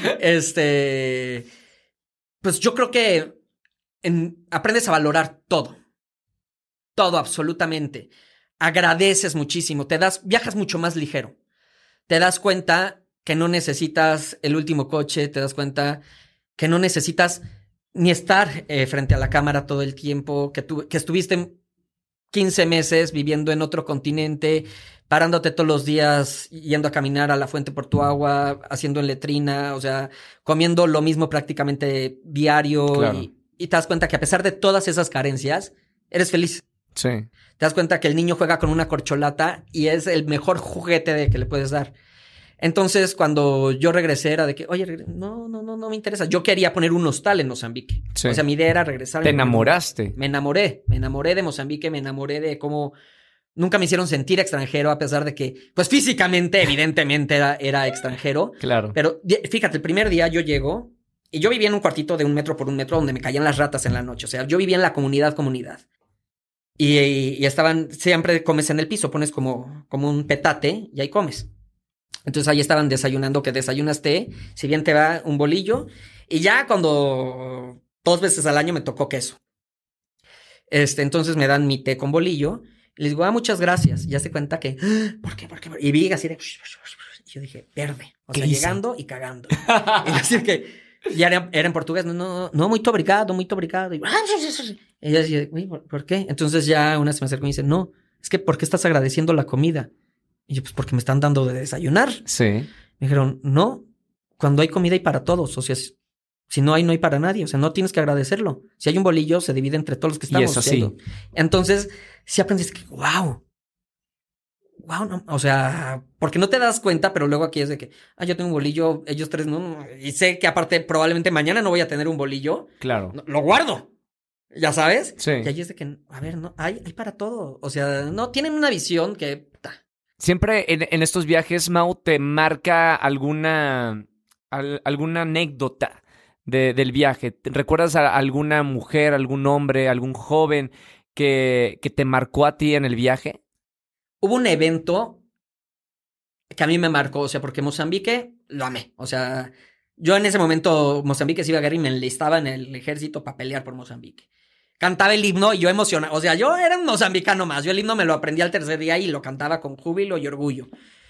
Pues yo creo que aprendes a valorar todo. Todo, absolutamente. Agradeces muchísimo, viajas mucho más ligero. Te das cuenta que no necesitas el último coche, te das cuenta que no necesitas ni estar frente a la cámara todo el tiempo, que estuviste 15 meses viviendo en otro continente, parándote todos los días, yendo a caminar a la fuente por tu agua, haciendo en letrina, o sea, comiendo lo mismo prácticamente diario. Claro. Y te das cuenta que a pesar de todas esas carencias, eres feliz. Sí. Te das cuenta que el niño juega con una corcholata y es el mejor juguete que le puedes dar. Entonces, cuando yo regresé era de que, oye, no me interesa. Yo quería poner un hostal en Mozambique. Sí. O sea, mi idea era regresar. ¿Te enamoraste? Me enamoré de Mozambique, me enamoré de cómo nunca me hicieron sentir extranjero, a pesar de que, pues físicamente, evidentemente era extranjero. Claro. Pero fíjate, el primer día yo llego y yo vivía en un cuartito de 1 metro por 1 metro donde me caían las ratas en la noche. O sea, yo vivía en la comunidad. Y estaban, siempre comes en el piso, pones como un petate y ahí comes. Entonces ahí estaban desayunando, que desayunas té, si bien te va un bolillo, y ya cuando 2 veces al año me tocó queso. Entonces me dan mi té con bolillo, y les digo, muchas gracias. Y ya se cuenta que, ¿por qué? Y vi así de, y yo dije, verde. O sea, llegando y cagando. Y así que, ya era en portugués, no, muito obrigado. Y ella decía, ¿por qué? Entonces ya una se me acercó y me dice, no, es que ¿por qué estás agradeciendo la comida? Y yo, pues porque me están dando de desayunar. Sí. Me dijeron, no, cuando hay comida hay para todos. O sea, si no hay, no hay para nadie. O sea, no tienes que agradecerlo. Si hay un bolillo, se divide entre todos los que estamos. Y eso sí. Entonces, sí aprendes que, wow, no, o sea, porque no te das cuenta, pero luego aquí es de que, yo tengo un bolillo, ellos 3 no. Y sé que aparte probablemente mañana no voy a tener un bolillo. Claro. No, lo guardo. ¿Ya sabes? Sí. Y ahí es de que, a ver, no, hay para todo. O sea, no, tienen una visión que... Siempre en estos viajes, Mau, te marca alguna anécdota del viaje. ¿Recuerdas a alguna mujer, algún hombre, algún joven que te marcó a ti en el viaje? Hubo un evento que a mí me marcó, o sea, porque Mozambique lo amé. O sea, yo en ese momento, Mozambique se iba a guerra y me enlistaba en el ejército para pelear por Mozambique. Cantaba el himno y yo emocionado. O sea, yo era un mozambicano más. Yo el himno me lo aprendí al tercer día y lo cantaba con júbilo y orgullo.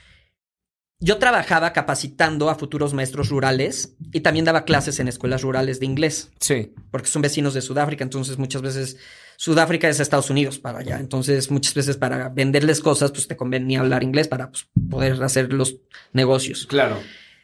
Yo trabajaba capacitando a futuros maestros rurales y también daba clases en escuelas rurales de inglés. Sí. Porque son vecinos de Sudáfrica, entonces muchas veces Sudáfrica es Estados Unidos para allá. Entonces muchas veces para venderles cosas, pues te convenía hablar inglés para poder hacer los negocios. Claro.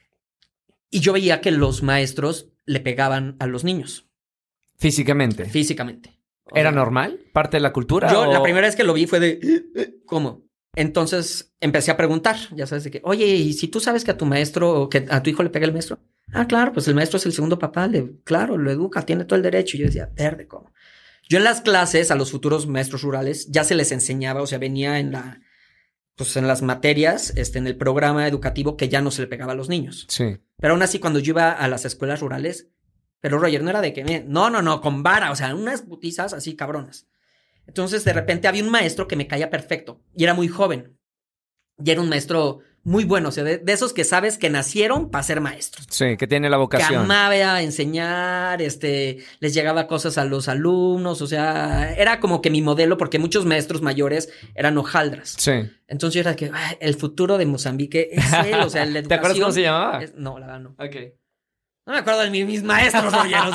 Y yo veía que los maestros le pegaban a los niños. Físicamente. ¿Era normal? ¿Parte de la cultura? Yo la primera vez que lo vi fue de... ¿Cómo? Entonces empecé a preguntar, ya sabes, de que, oye, ¿y si tú sabes que a tu maestro o que a tu hijo le pega el maestro? Claro, pues el maestro es el segundo papá, claro, lo educa, tiene todo el derecho. Y yo decía, verde, ¿cómo? Yo en las clases a los futuros maestros rurales ya se les enseñaba, o sea, venía en las materias, en el programa educativo que ya no se le pegaba a los niños. Sí. Pero aún así, cuando yo iba a las escuelas rurales... Pero Roger, no era de que... No, con vara. O sea, unas putizas así cabronas. Entonces, de repente, había un maestro que me caía perfecto. Y era muy joven. Y era un maestro muy bueno. O sea, de esos que sabes que nacieron para ser maestros. Sí, que tiene la Que vocación. amaba enseñar, les llegaba cosas a los alumnos. O sea, era como que mi modelo, porque muchos maestros mayores eran hojaldras. Sí. Entonces yo era que el futuro de Mozambique es él. O sea, la educación. ¿Te acuerdas cómo se llamaba? No, la verdad no. Ok. No me acuerdo de mis maestros, oye. O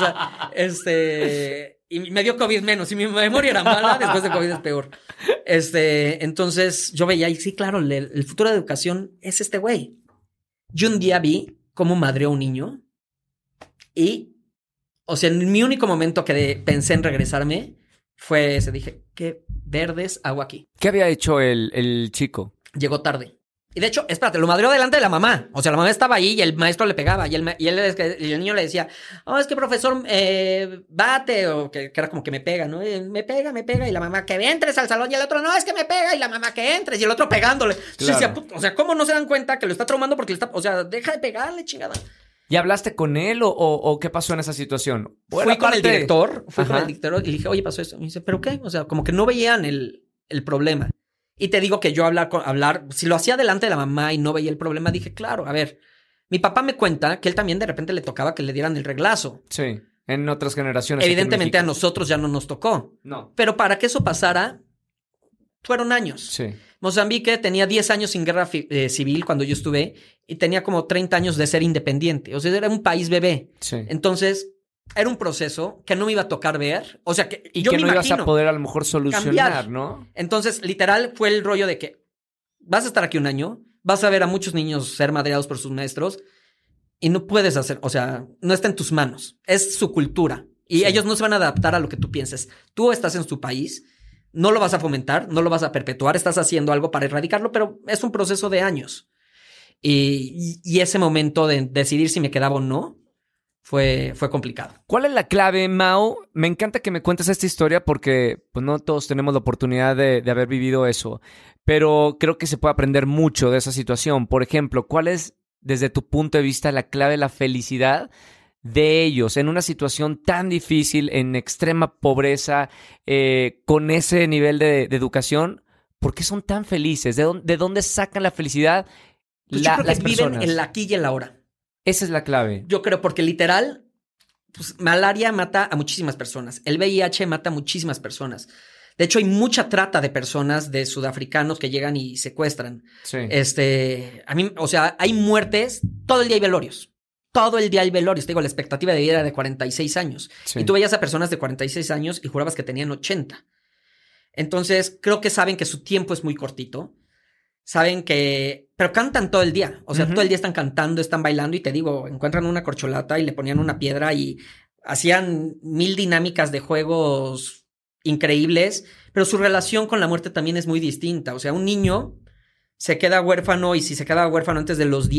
sea, y me dio COVID menos. Si mi memoria era mala, después de COVID es peor. Entonces yo veía, y sí, claro, el futuro de educación es este güey. Yo un día vi cómo madreó a un niño y, o sea, en mi único momento que pensé en regresarme fue ese. Dije, ¿qué verdes hago aquí? ¿Qué había hecho el chico? Llegó tarde. Y de hecho, espérate, lo madreó delante de la mamá. O sea, la mamá estaba ahí y el maestro le pegaba. Y el niño le decía, es que profesor, bate. O que era como que me pega, ¿no? Me pega. Y la mamá, que entres al salón. Y el otro, no, es que me pega. Y la mamá, que entres. Y el otro pegándole. Claro. Decía, o sea, ¿cómo no se dan cuenta que lo está traumando porque le está... O sea, deja de pegarle, chingada. ¿Y hablaste con él o qué pasó en esa situación? Fui con el director y le dije, oye, pasó esto. Y me dice, ¿pero qué? O sea, como que no veían el problema. Y te digo que yo hablar, si lo hacía delante de la mamá y no veía el problema, dije, claro, a ver, mi papá me cuenta que él también de repente le tocaba que le dieran el reglazo. Sí, en otras generaciones. Evidentemente a nosotros ya no nos tocó. No. Pero para que eso pasara, fueron años. Sí. Mozambique tenía 10 años sin guerra civil cuando yo estuve y tenía como 30 años de ser independiente. O sea, era un país bebé. Sí. Entonces, era un proceso que no me iba a tocar ver. O sea, y yo que me no ibas imagino a poder a lo mejor solucionar, cambiar, ¿no? Entonces, literal, fue el rollo de que vas a estar aquí un año, vas a ver a muchos niños ser madreados por sus maestros y no puedes hacer, o sea, no está en tus manos. Es su cultura y ellos no se van a adaptar a lo que tú pienses. Tú estás en su país, no lo vas a fomentar, no lo vas a perpetuar, estás haciendo algo para erradicarlo, pero es un proceso de años. Y ese momento de decidir si me quedaba o no, fue complicado. ¿Cuál es la clave, Mau? Me encanta que me cuentes esta historia porque pues, no todos tenemos la oportunidad de haber vivido eso. Pero creo que se puede aprender mucho de esa situación. Por ejemplo, ¿cuál es, desde tu punto de vista, la clave de la felicidad de ellos en una situación tan difícil, en extrema pobreza, con ese nivel de educación? ¿Por qué son tan felices? ¿De dónde sacan la felicidad Pues yo creo que las viven personas? en el aquí y en la ahora. Esa es la clave. Yo creo porque literal, pues malaria mata a muchísimas personas. El VIH mata a muchísimas personas. De hecho, hay mucha trata de personas, de sudafricanos que llegan y secuestran. Sí. A mí, o sea, hay muertes, todo el día hay velorios. Todo el día hay velorios. Te digo, la expectativa de vida era de 46 años. Sí. Y tú veías a personas de 46 años y jurabas que tenían 80. Entonces, creo que saben que su tiempo es muy cortito. Saben que... Pero cantan todo el día. O sea, todo el día están cantando, están bailando. Y te digo, encuentran una corcholata y le ponían una piedra y hacían 1000 dinámicas de juegos increíbles. Pero su relación con la muerte también es muy distinta. O sea, un niño se queda huérfano y si se queda huérfano antes de los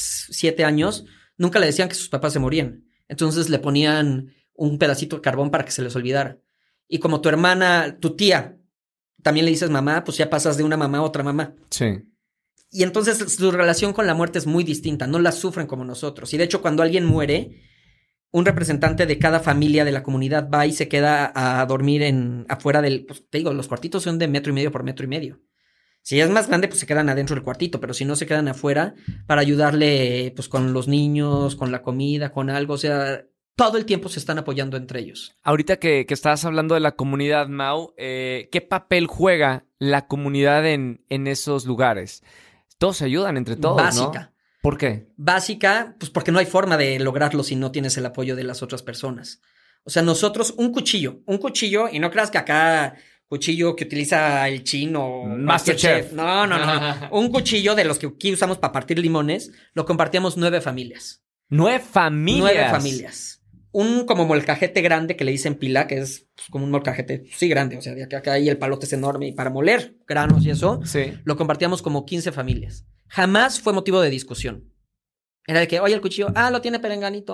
7 años, nunca le decían que sus papás se morían. Entonces le ponían un pedacito de carbón para que se les olvidara. Y como tu hermana, tu tía... también le dices mamá, pues ya pasas de una mamá a otra mamá. Sí. Y entonces su relación con la muerte es muy distinta, no la sufren como nosotros. Y de hecho, cuando alguien muere, un representante de cada familia de la comunidad va y se queda a dormir afuera del... Pues te digo, los cuartitos son de 1.5 metros por 1.5 metros. Si es más grande, pues se quedan adentro del cuartito, pero si no, se quedan afuera para ayudarle pues con los niños, con la comida, con algo, o sea... Todo el tiempo se están apoyando entre ellos. Ahorita que estabas hablando de la comunidad, Mau, ¿qué papel juega la comunidad en esos lugares? Todos se ayudan entre todos, Básica. ¿no? ¿Por qué? Básica, pues porque no hay forma de lograrlo si no tienes el apoyo de las otras personas. O sea, nosotros, un cuchillo, y no creas que acá cuchillo que utiliza el chino. Masterchef. No. Un cuchillo de los que aquí usamos para partir limones, lo compartíamos 9 familias. 9 familias. 9 familias. Un como molcajete grande que le dicen pila, que es pues, como un molcajete, sí, grande. O sea, de acá ahí el palote es enorme y para moler granos y eso, sí. Lo compartíamos como 15 familias. Jamás fue motivo de discusión. Era de que, oye, el cuchillo, lo tiene perenganito.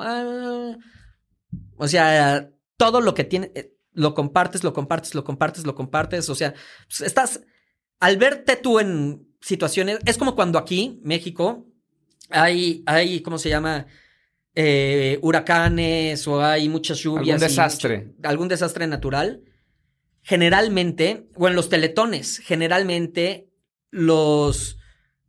O sea, todo lo que tiene, lo compartes. O sea, pues, estás, al verte tú en situaciones, es como cuando aquí, México, hay ¿cómo se llama? Huracanes o hay muchas lluvias. Algún desastre natural. Generalmente, o en los teletones, generalmente los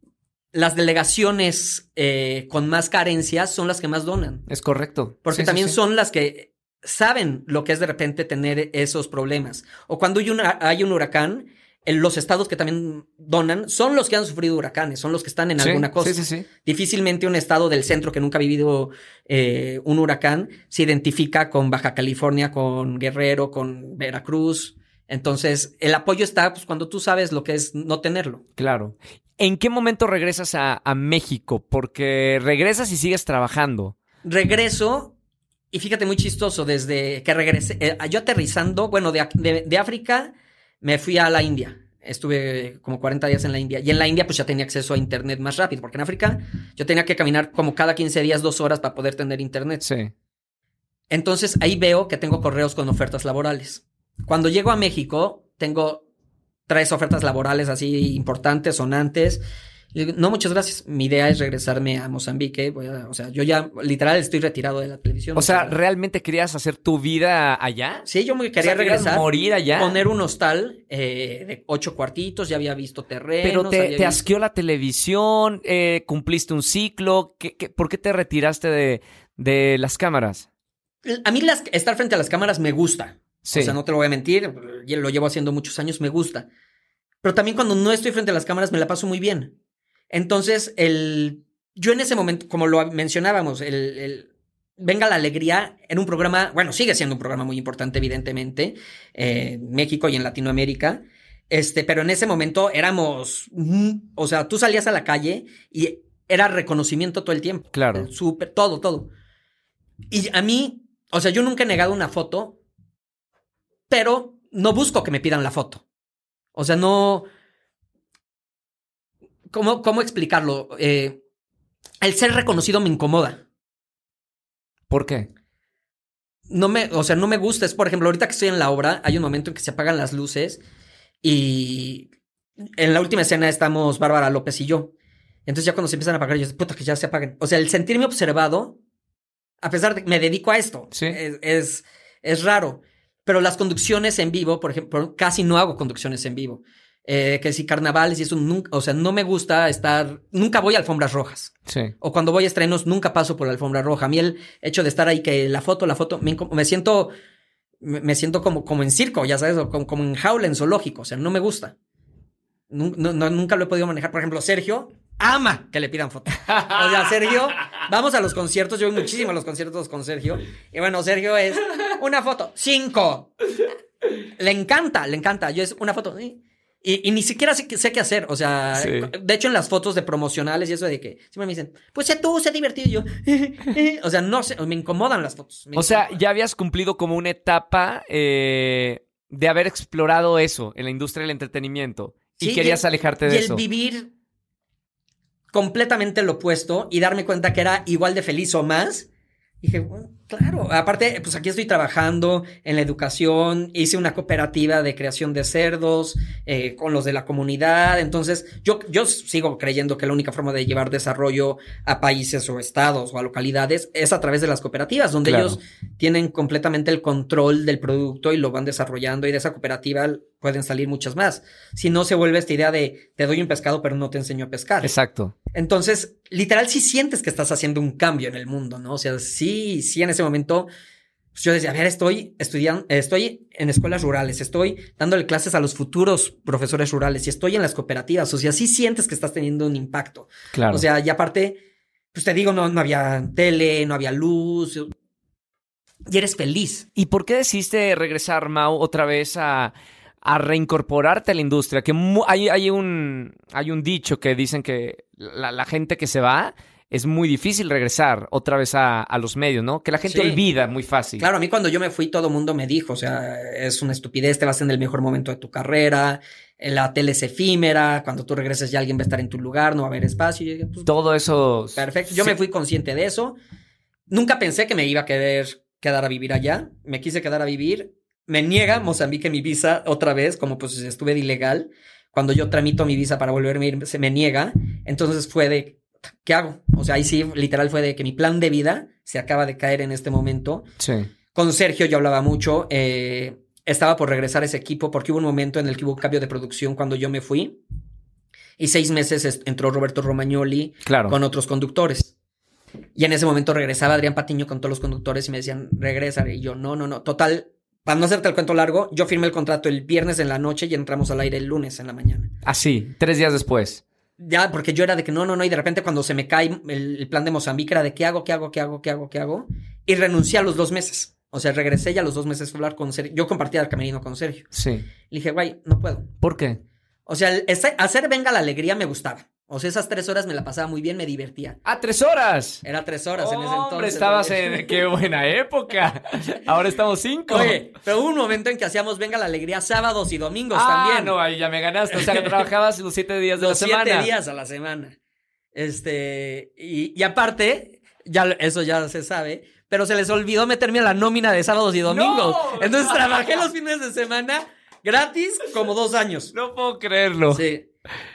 las delegaciones con más carencias son las que más donan. Es correcto. Porque Sí, también sí. son las que saben lo que es de repente tener esos problemas. O cuando hay un huracán, los estados que también donan son los que han sufrido huracanes, son los que están en Sí, alguna cosa. sí. Difícilmente un estado del centro que nunca ha vivido un huracán se identifica con Baja California, con Guerrero, con Veracruz. Entonces, el apoyo está pues, cuando tú sabes lo que es no tenerlo. Claro. ¿En qué momento regresas a México? Porque regresas y sigues trabajando. Regreso, y fíjate, muy chistoso, desde que regresé, yo aterrizando, bueno, de África me fui a la India. Estuve como 40 días en la India. Y en la India pues ya tenía acceso a internet más rápido, porque en África yo tenía que caminar como cada 15 días 2 horas para poder tener internet. Sí. Entonces ahí veo que tengo correos con ofertas laborales. Cuando llego a México, tengo 3 ofertas laborales así importantes, sonantes. Y digo, no, muchas gracias. Mi idea es regresarme a Mozambique. O sea, yo ya literal estoy retirado de la televisión. O sea, ¿realmente querías hacer tu vida allá? Sí, yo me quería ¿querías regresar. morir allá? Poner un hostal de 8 cuartitos. Ya había visto terrenos. Pero te asqueó la televisión, cumpliste un ciclo. ¿Por qué te retiraste de las cámaras? A mí estar frente a las cámaras me gusta. Sí. O sea, no te lo voy a mentir. Lo llevo haciendo muchos años, me gusta. Pero también cuando no estoy frente a las cámaras me la paso muy bien. Entonces, yo en ese momento, como lo mencionábamos, Venga la Alegría en un programa, bueno, sigue siendo un programa muy importante, evidentemente, en México y en Latinoamérica, pero en ese momento éramos, o sea, tú salías a la calle y era reconocimiento todo el tiempo. Claro. Súper, todo. Y a mí, o sea, yo nunca he negado una foto, pero no busco que me pidan la foto. O sea, no... ¿Cómo explicarlo? El ser reconocido me incomoda. ¿Por qué? No me gusta. Es, por ejemplo, ahorita que estoy en la obra, hay un momento en que se apagan las luces y en la última escena estamos Bárbara López y yo. Entonces ya cuando se empiezan a apagar, yo digo, puta, que ya se apaguen. O sea, el sentirme observado, a pesar de que me dedico a esto, Sí. es raro. Pero las conducciones en vivo, por ejemplo, casi no hago conducciones en vivo. Que si carnavales y eso, nunca, o sea, no me gusta nunca voy a alfombras rojas. Sí. O cuando voy a estrenos, nunca paso por la alfombra roja. A mí el hecho de estar ahí, que la foto, me siento como en circo, ya sabes, o como en jaula, en zoológico. O sea, no me gusta. Nunca lo he podido manejar. Por ejemplo, Sergio ama que le pidan fotos. O sea, Sergio, vamos a los conciertos. Yo voy muchísimo a los conciertos con Sergio. Y bueno, Sergio es una foto, 5. Le encanta. Yo es una foto, ¿sí? Y ni siquiera sé qué hacer. O sea, Sí. De hecho, en las fotos de promocionales y eso de que siempre me dicen, pues sé tú, sé divertido. Y yo, o sea, no sé, me incomodan las fotos. O sea, ya habías cumplido como una etapa de haber explorado eso en la industria del entretenimiento y Sí, querías alejarte de eso. Y el vivir completamente lo opuesto y darme cuenta que era igual de feliz o más. Dije, bueno, claro. Aparte, pues aquí estoy trabajando en la educación. Hice una cooperativa de creación de cerdos con los de la comunidad. Entonces, yo sigo creyendo que la única forma de llevar desarrollo a países o estados o a localidades es a través de las cooperativas, donde Claro. ellos tienen completamente el control del producto y lo van desarrollando. Y de esa cooperativa pueden salir muchas más. Si no, se vuelve esta idea de te doy un pescado, pero no te enseño a pescar. Exacto. Entonces, literal, sí sientes que estás haciendo un cambio en el mundo, ¿no? O sea, sí, en ese momento, pues yo decía, a ver, estoy en escuelas rurales, estoy dándole clases a los futuros profesores rurales y estoy en las cooperativas. O sea, sí sientes que estás teniendo un impacto. Claro. O sea, y aparte, pues te digo, no había tele, no había luz. Y eres feliz. ¿Y por qué decidiste regresar, Mau, otra vez a reincorporarte a la industria? Que hay un dicho que dicen que la gente que se va es muy difícil regresar otra vez a los medios, ¿no? Que la gente Sí. olvida muy fácil. Claro, a mí cuando yo me fui, todo el mundo me dijo, o sea, es una estupidez, te vas en el mejor momento de tu carrera, la tele es efímera, cuando tú regreses ya alguien va a estar en tu lugar, no va a haber espacio. Y yo dije, pues, Todo eso... perfecto. Yo sí. me fui consciente de eso. Nunca pensé que me iba a quedar a vivir allá. Me quise quedar a vivir. Me niega Mozambique mi visa otra vez, como pues estuve de ilegal. Cuando yo tramito mi visa para volverme a ir, se me niega. Entonces fue de, ¿qué hago? O sea, ahí sí, literal fue de que mi plan de vida se acaba de caer en este momento. Sí. Con Sergio yo hablaba mucho. Estaba por regresar a ese equipo porque hubo un momento en el que hubo un cambio de producción cuando yo me fui. Y 6 meses entró Roberto Romagnoli Claro. con otros conductores. Y en ese momento regresaba Adrián Patiño con todos los conductores y me decían, regresa. Y yo, no. Total, para no hacerte el cuento largo, yo firmé el contrato el viernes en la noche y entramos al aire el lunes en la mañana. Así, 3 días después. Ya, porque yo era de que no. Y de repente cuando se me cae el plan de Mozambique era de ¿qué hago? Y renuncié a los 2 meses. O sea, regresé y a los 2 meses fui a hablar con Sergio. Yo compartía el camerino con Sergio. Sí. Le dije, güey, no puedo. ¿Por qué? O sea, hacer Venga la Alegría me gustaba. O sea, esas 3 horas me la pasaba muy bien, me divertía. ¡Ah, 3 horas! Era 3 horas en ese entonces. Hombre, estabas en... ¡Qué buena época! Ahora estamos 5. Oye, pero hubo un momento en que hacíamos Venga la Alegría sábados y domingos Ah, también. no, ahí ya me ganaste. O sea, que trabajabas los 7 días de la Los semana. 7 días a la semana. Y aparte, eso ya se sabe, pero se les olvidó meterme a la nómina de sábados y domingos. ¡No! Entonces trabajé los fines de semana gratis como 2 años. No puedo creerlo. Sí.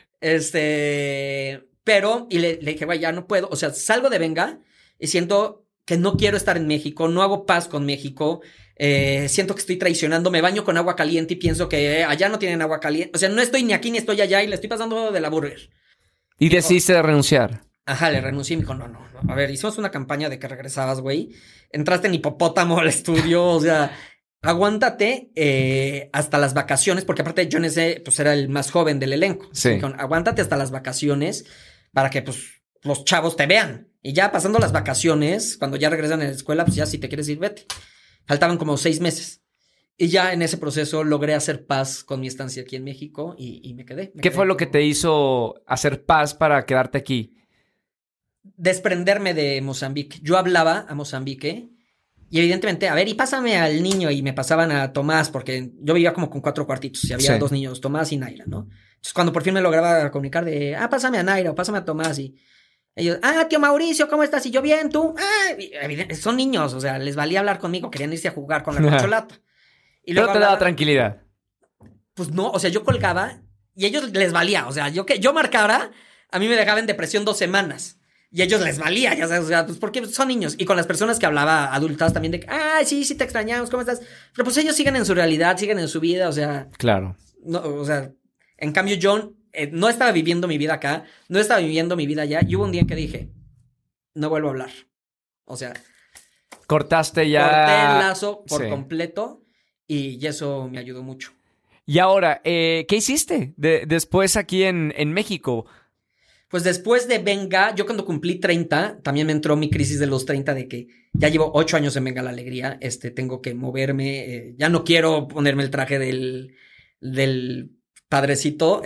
Pero, y le dije, güey, ya no puedo. O sea, salgo de Venga y siento que no quiero estar en México, no hago paz con México. Siento que estoy traicionando, me baño con agua caliente y pienso que allá no tienen agua caliente. O sea, no estoy ni aquí ni estoy allá y le estoy pasando de la burger. Y decidiste renunciar. Ajá, le renuncié y me dijo, no. A ver, hicimos una campaña de que regresabas, güey. Entraste en hipopótamo al estudio, o sea, aguántate hasta las vacaciones, porque aparte yo en ese, pues era el más joven del elenco. Sí. Me dijeron, aguántate hasta las vacaciones para que, pues, los chavos te vean. Y ya pasando las vacaciones, cuando ya regresan a la escuela, pues ya si te quieres ir, vete. Faltaban como 6 meses. Y ya en ese proceso logré hacer paz con mi estancia aquí en México y me quedé. ¿Qué fue lo que te hizo hacer paz para quedarte aquí? Desprenderme de Mozambique. Yo hablaba a Mozambique y evidentemente, a ver, y pásame al niño, y me pasaban a Tomás, porque yo vivía como con 4 cuartitos y había 2 niños, Tomás y Naira, ¿no? Entonces cuando por fin me lograba comunicar de, pásame a Naira o pásame a Tomás, y ellos, tío Mauricio, ¿cómo estás? Y yo, bien, ¿tú? Son niños, o sea, les valía hablar conmigo, querían irse a jugar con la corcholata. Y Pero te daba tranquilidad. Pues no, o sea, yo colgaba y a ellos les valía, o sea, yo marcara, a mí me dejaba en depresión 2 semanas. Y a ellos les valía, ya sabes, o sea, pues porque son niños. Y con las personas que hablaba adultas también de que, sí te extrañamos, ¿cómo estás? Pero pues ellos siguen en su realidad, siguen en su vida, o sea. Claro. No, o sea, en cambio yo no estaba viviendo mi vida acá, no estaba viviendo mi vida allá. Y hubo un día en que dije, no vuelvo a hablar. O sea. Cortaste ya. Corté el lazo por Sí. completo y eso me ayudó mucho. Y ahora, ¿qué hiciste después aquí en México? Pues después de Venga, yo cuando cumplí 30, también me entró mi crisis de los 30 de que ya llevo 8 años en Venga la Alegría, tengo que moverme, ya no quiero ponerme el traje del padrecito,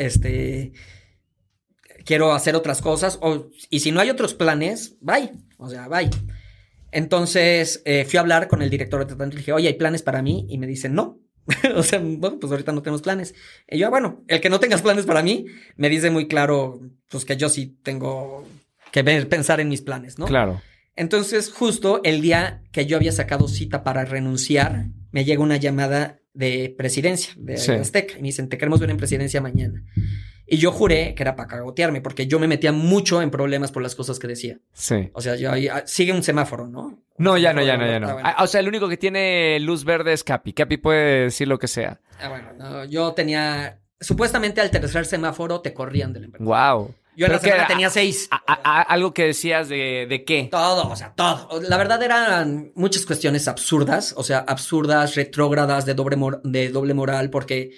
quiero hacer otras cosas, y si no hay otros planes, bye, o sea, bye. Entonces fui a hablar con el director de tratamiento y le dije, oye, ¿hay planes para mí? Y me dicen, no. O sea, bueno, pues ahorita no tenemos planes. Y yo, bueno, el que no tengas planes para mí, me dice muy claro, pues que yo sí tengo que pensar en mis planes, ¿no? Claro. Entonces, justo el día que yo había sacado cita para renunciar, me llega una llamada de presidencia, de Azteca, y me dicen, te queremos ver en presidencia mañana. Y yo juré que era para cagotearme, porque yo me metía mucho en problemas por las cosas que decía. Sí. O sea, yo sigue un semáforo, ¿no? No, ya no. Bueno. O sea, el único que tiene luz verde es Capi. Capi puede decir lo que sea. Bueno, no, yo tenía... Supuestamente al tercer semáforo te corrían de la empresa. Wow. Yo en la semana tenía 6. Algo que decías de qué. Todo, o sea, todo. La verdad eran muchas cuestiones absurdas, o sea, absurdas, retrógradas, de doble moral, porque...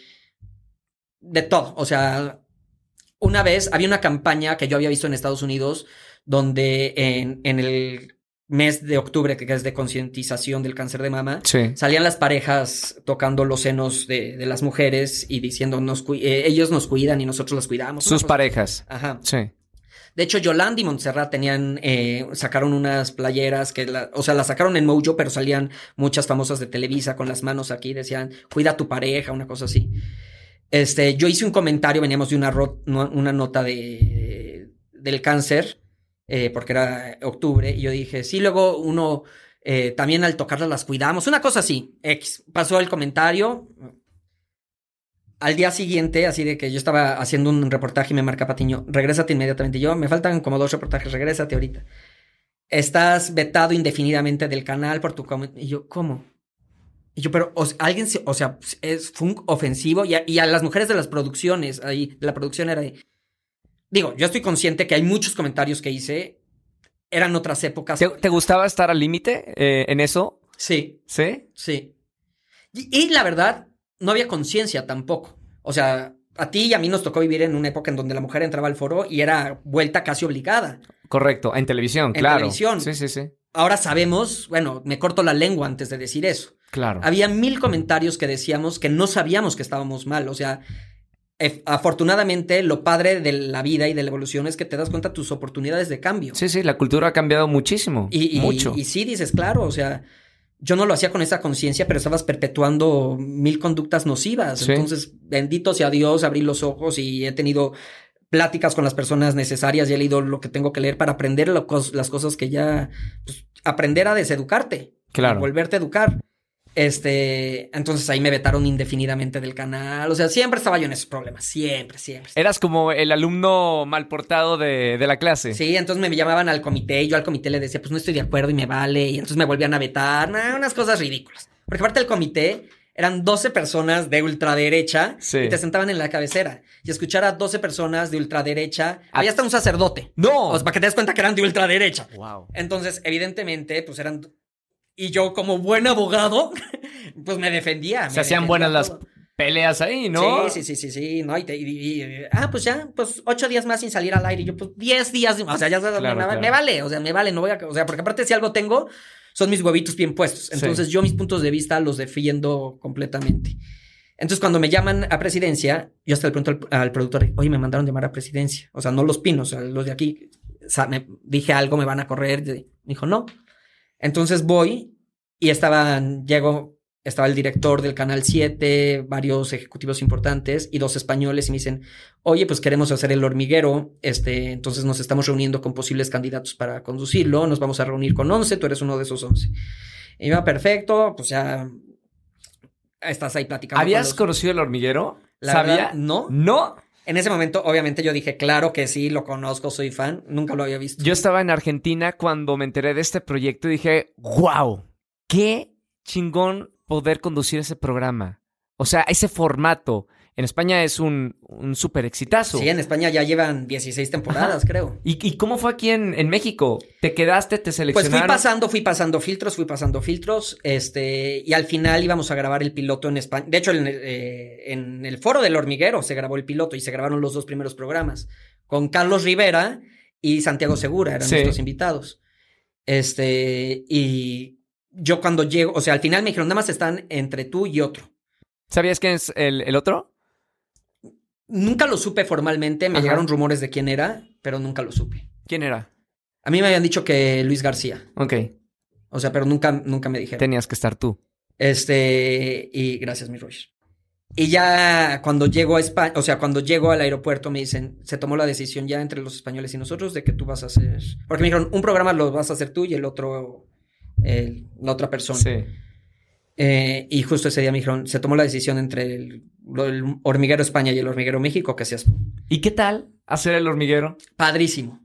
De todo, o sea... Una vez había una campaña que yo había visto en Estados Unidos donde en el mes de octubre, que es de concientización del cáncer de mama, Sí. salían las parejas tocando los senos de las mujeres y diciendo ellos nos cuidan y nosotros los cuidamos. Sus parejas. Ajá. Sí. De hecho, Yolanda y Montserrat sacaron unas playeras las sacaron en Mojo, pero salían muchas famosas de Televisa con las manos aquí, decían, cuida a tu pareja, una cosa así. Yo hice un comentario, veníamos de una nota del cáncer, porque era octubre, y yo dije, sí, luego uno, también al tocarlas las cuidamos, una cosa así, pasó el comentario. Al día siguiente, así de que yo estaba haciendo un reportaje y me marca Patiño, regrésate inmediatamente. Yo, me faltan como 2 reportajes, regrésate ahorita. Estás vetado indefinidamente del canal por tu comentario. Y yo, ¿cómo? Y yo, pero alguien, fue un ofensivo y a las mujeres de las producciones, ahí, la producción era ahí. digo, yo estoy consciente que hay muchos comentarios que hice, eran otras épocas. ¿Te gustaba estar al límite en eso? Sí. ¿Sí? Sí. Y la verdad, no había conciencia tampoco. O sea, a ti y a mí nos tocó vivir en una época en donde la mujer entraba al foro y era vuelta casi obligada. Correcto, en televisión, En claro. televisión. Sí. Ahora sabemos, bueno, me corto la lengua antes de decir eso. Claro. Había 1000 comentarios que decíamos que no sabíamos que estábamos mal. O sea, afortunadamente lo padre de la vida y de la evolución es que te das cuenta de tus oportunidades de cambio. Sí, la cultura ha cambiado muchísimo. Mucho. Y sí dices, claro, o sea, yo no lo hacía con esa conciencia, pero estabas perpetuando 1000 conductas nocivas. Sí. Entonces, bendito sea Dios, abrí los ojos y he tenido pláticas con las personas necesarias y he leído lo que tengo que leer para aprender las cosas que ya... Pues, aprender a deseducarte. Claro. Volverte a educar. Entonces ahí me vetaron indefinidamente del canal. O sea, siempre estaba yo en esos problemas. Siempre. Eras como el alumno mal portado de la clase. Sí, entonces me llamaban al comité y yo al comité le decía, pues no estoy de acuerdo y me vale. Y entonces me volvían a vetar. Unas cosas ridículas. Porque aparte del comité eran 12 personas de ultraderecha y te sentaban en la cabecera. Y escuchar a 12 personas de ultraderecha, había hasta un sacerdote. ¡No! O sea, para que te des cuenta que eran de ultraderecha. Wow. Entonces, evidentemente, pues eran... Y yo, como buen abogado, pues me defendía. Se hacían buenas las peleas ahí, ¿no? Sí. No, pues ya, pues 8 días más sin salir al aire. Y yo, pues 10 días. O sea, ya sabes, claro. me vale, no voy a... O sea, porque aparte si algo tengo, son mis huevitos bien puestos. Entonces yo mis puntos de vista los defiendo completamente. Entonces cuando me llaman a presidencia, yo hasta le pregunto al productor, oye, me mandaron llamar a presidencia. O sea, no los pinos, o sea, los de aquí. O sea, dije algo, me van a correr. Me dijo, no. Entonces voy y estaba el director del Canal 7, varios ejecutivos importantes y 2 españoles y me dicen, oye, pues queremos hacer El Hormiguero, entonces nos estamos reuniendo con posibles candidatos para conducirlo, nos vamos a reunir con 11, tú eres uno de esos 11. Y va, perfecto, pues ya estás ahí platicando. ¿Habías conocido El Hormiguero? ¿Sabía? ¿Sabía? No. En ese momento, obviamente, yo dije, claro que sí, lo conozco, soy fan. Nunca lo había visto. Yo estaba en Argentina cuando me enteré de este proyecto y dije, wow, qué chingón poder conducir ese programa. O sea, ese formato. En España es un súper exitazo. Sí, en España ya llevan 16 temporadas, creo. ¿Y cómo fue aquí en México? ¿Te quedaste, te seleccionaron? Pues fui pasando filtros. Y al final íbamos a grabar el piloto en España. De hecho, en el foro del Hormiguero se grabó el piloto y se grabaron los 2 primeros programas. Con Carlos Rivera y Santiago Segura, eran nuestros invitados. Y yo cuando llego, o sea, al final me dijeron, nada más están entre tú y otro. ¿Sabías quién es el otro? Nunca lo supe formalmente, me llegaron rumores de quién era, pero nunca lo supe. ¿Quién era? A mí me habían dicho que Luis García. Ok. O sea, pero nunca me dijeron. Tenías que estar tú. Y gracias, mi Roger. Y ya cuando llego a España, o sea, cuando llego al aeropuerto me dicen, se tomó la decisión ya entre los españoles y nosotros de que tú vas a hacer... Porque me dijeron, un programa lo vas a hacer tú y el otro, la otra persona. Sí. Y justo ese día me dijeron, se tomó la decisión entre el Hormiguero España y el Hormiguero México, que seas tú. ¿Y qué tal hacer El Hormiguero? Padrísimo.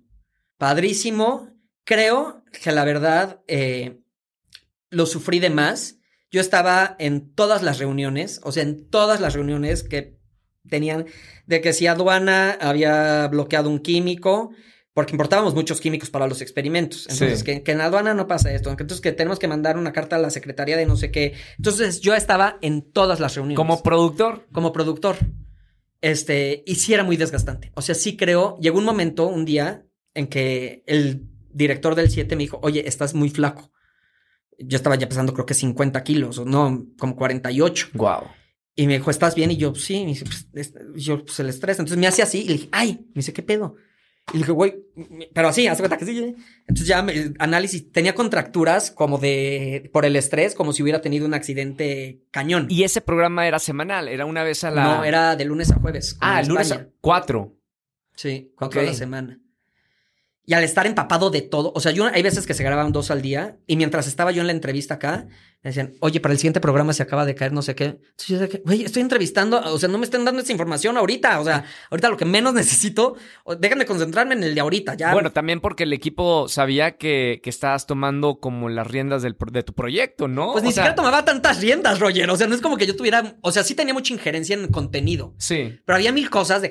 Creo que la verdad lo sufrí de más. Yo estaba en todas las reuniones, que tenían, de que si aduana había bloqueado un químico, porque importábamos muchos químicos para los experimentos. Entonces, que en la aduana no pasa esto. Entonces, que tenemos que mandar una carta a la secretaría de no sé qué. Entonces, yo estaba en todas las reuniones. ¿Como productor? Como productor. Y sí era muy desgastante. O sea, sí creo... Llegó un momento, un día, en que el director del 7 me dijo, oye, estás muy flaco. Yo estaba ya pesando creo que 50 kilos, o no, como 48. Wow. Y me dijo, ¿estás bien? Y yo, sí. Y me dice, pues el estrés. Entonces me hace así y le dije, ay. Me dice, ¿qué pedo? Y le dije, güey, pero así, hace cuenta que sí. Entonces ya análisis, tenía contracturas como por el estrés, como si hubiera tenido un accidente cañón. ¿Y ese programa era semanal? ¿Era una vez a la...? No, era de lunes a jueves. El lunes a 4. Sí, 4 a la semana. Y al estar empapado de todo, o sea, hay veces que se grababan 2 al día y mientras estaba yo en la entrevista acá, me decían, oye, para el siguiente programa se acaba de caer no sé qué. Entonces yo dije, güey, estoy entrevistando, o sea, no me estén dando esa información ahorita, o sea, ahorita lo que menos necesito, déjenme concentrarme en el de ahorita, ya. Bueno, también porque el equipo sabía que estabas tomando como las riendas de tu proyecto, ¿no? Pues ni siquiera tomaba tantas riendas, Roger, o sea, no es como que yo tuviera, o sea, sí tenía mucha injerencia en el contenido. Sí. Pero había 1000 cosas de que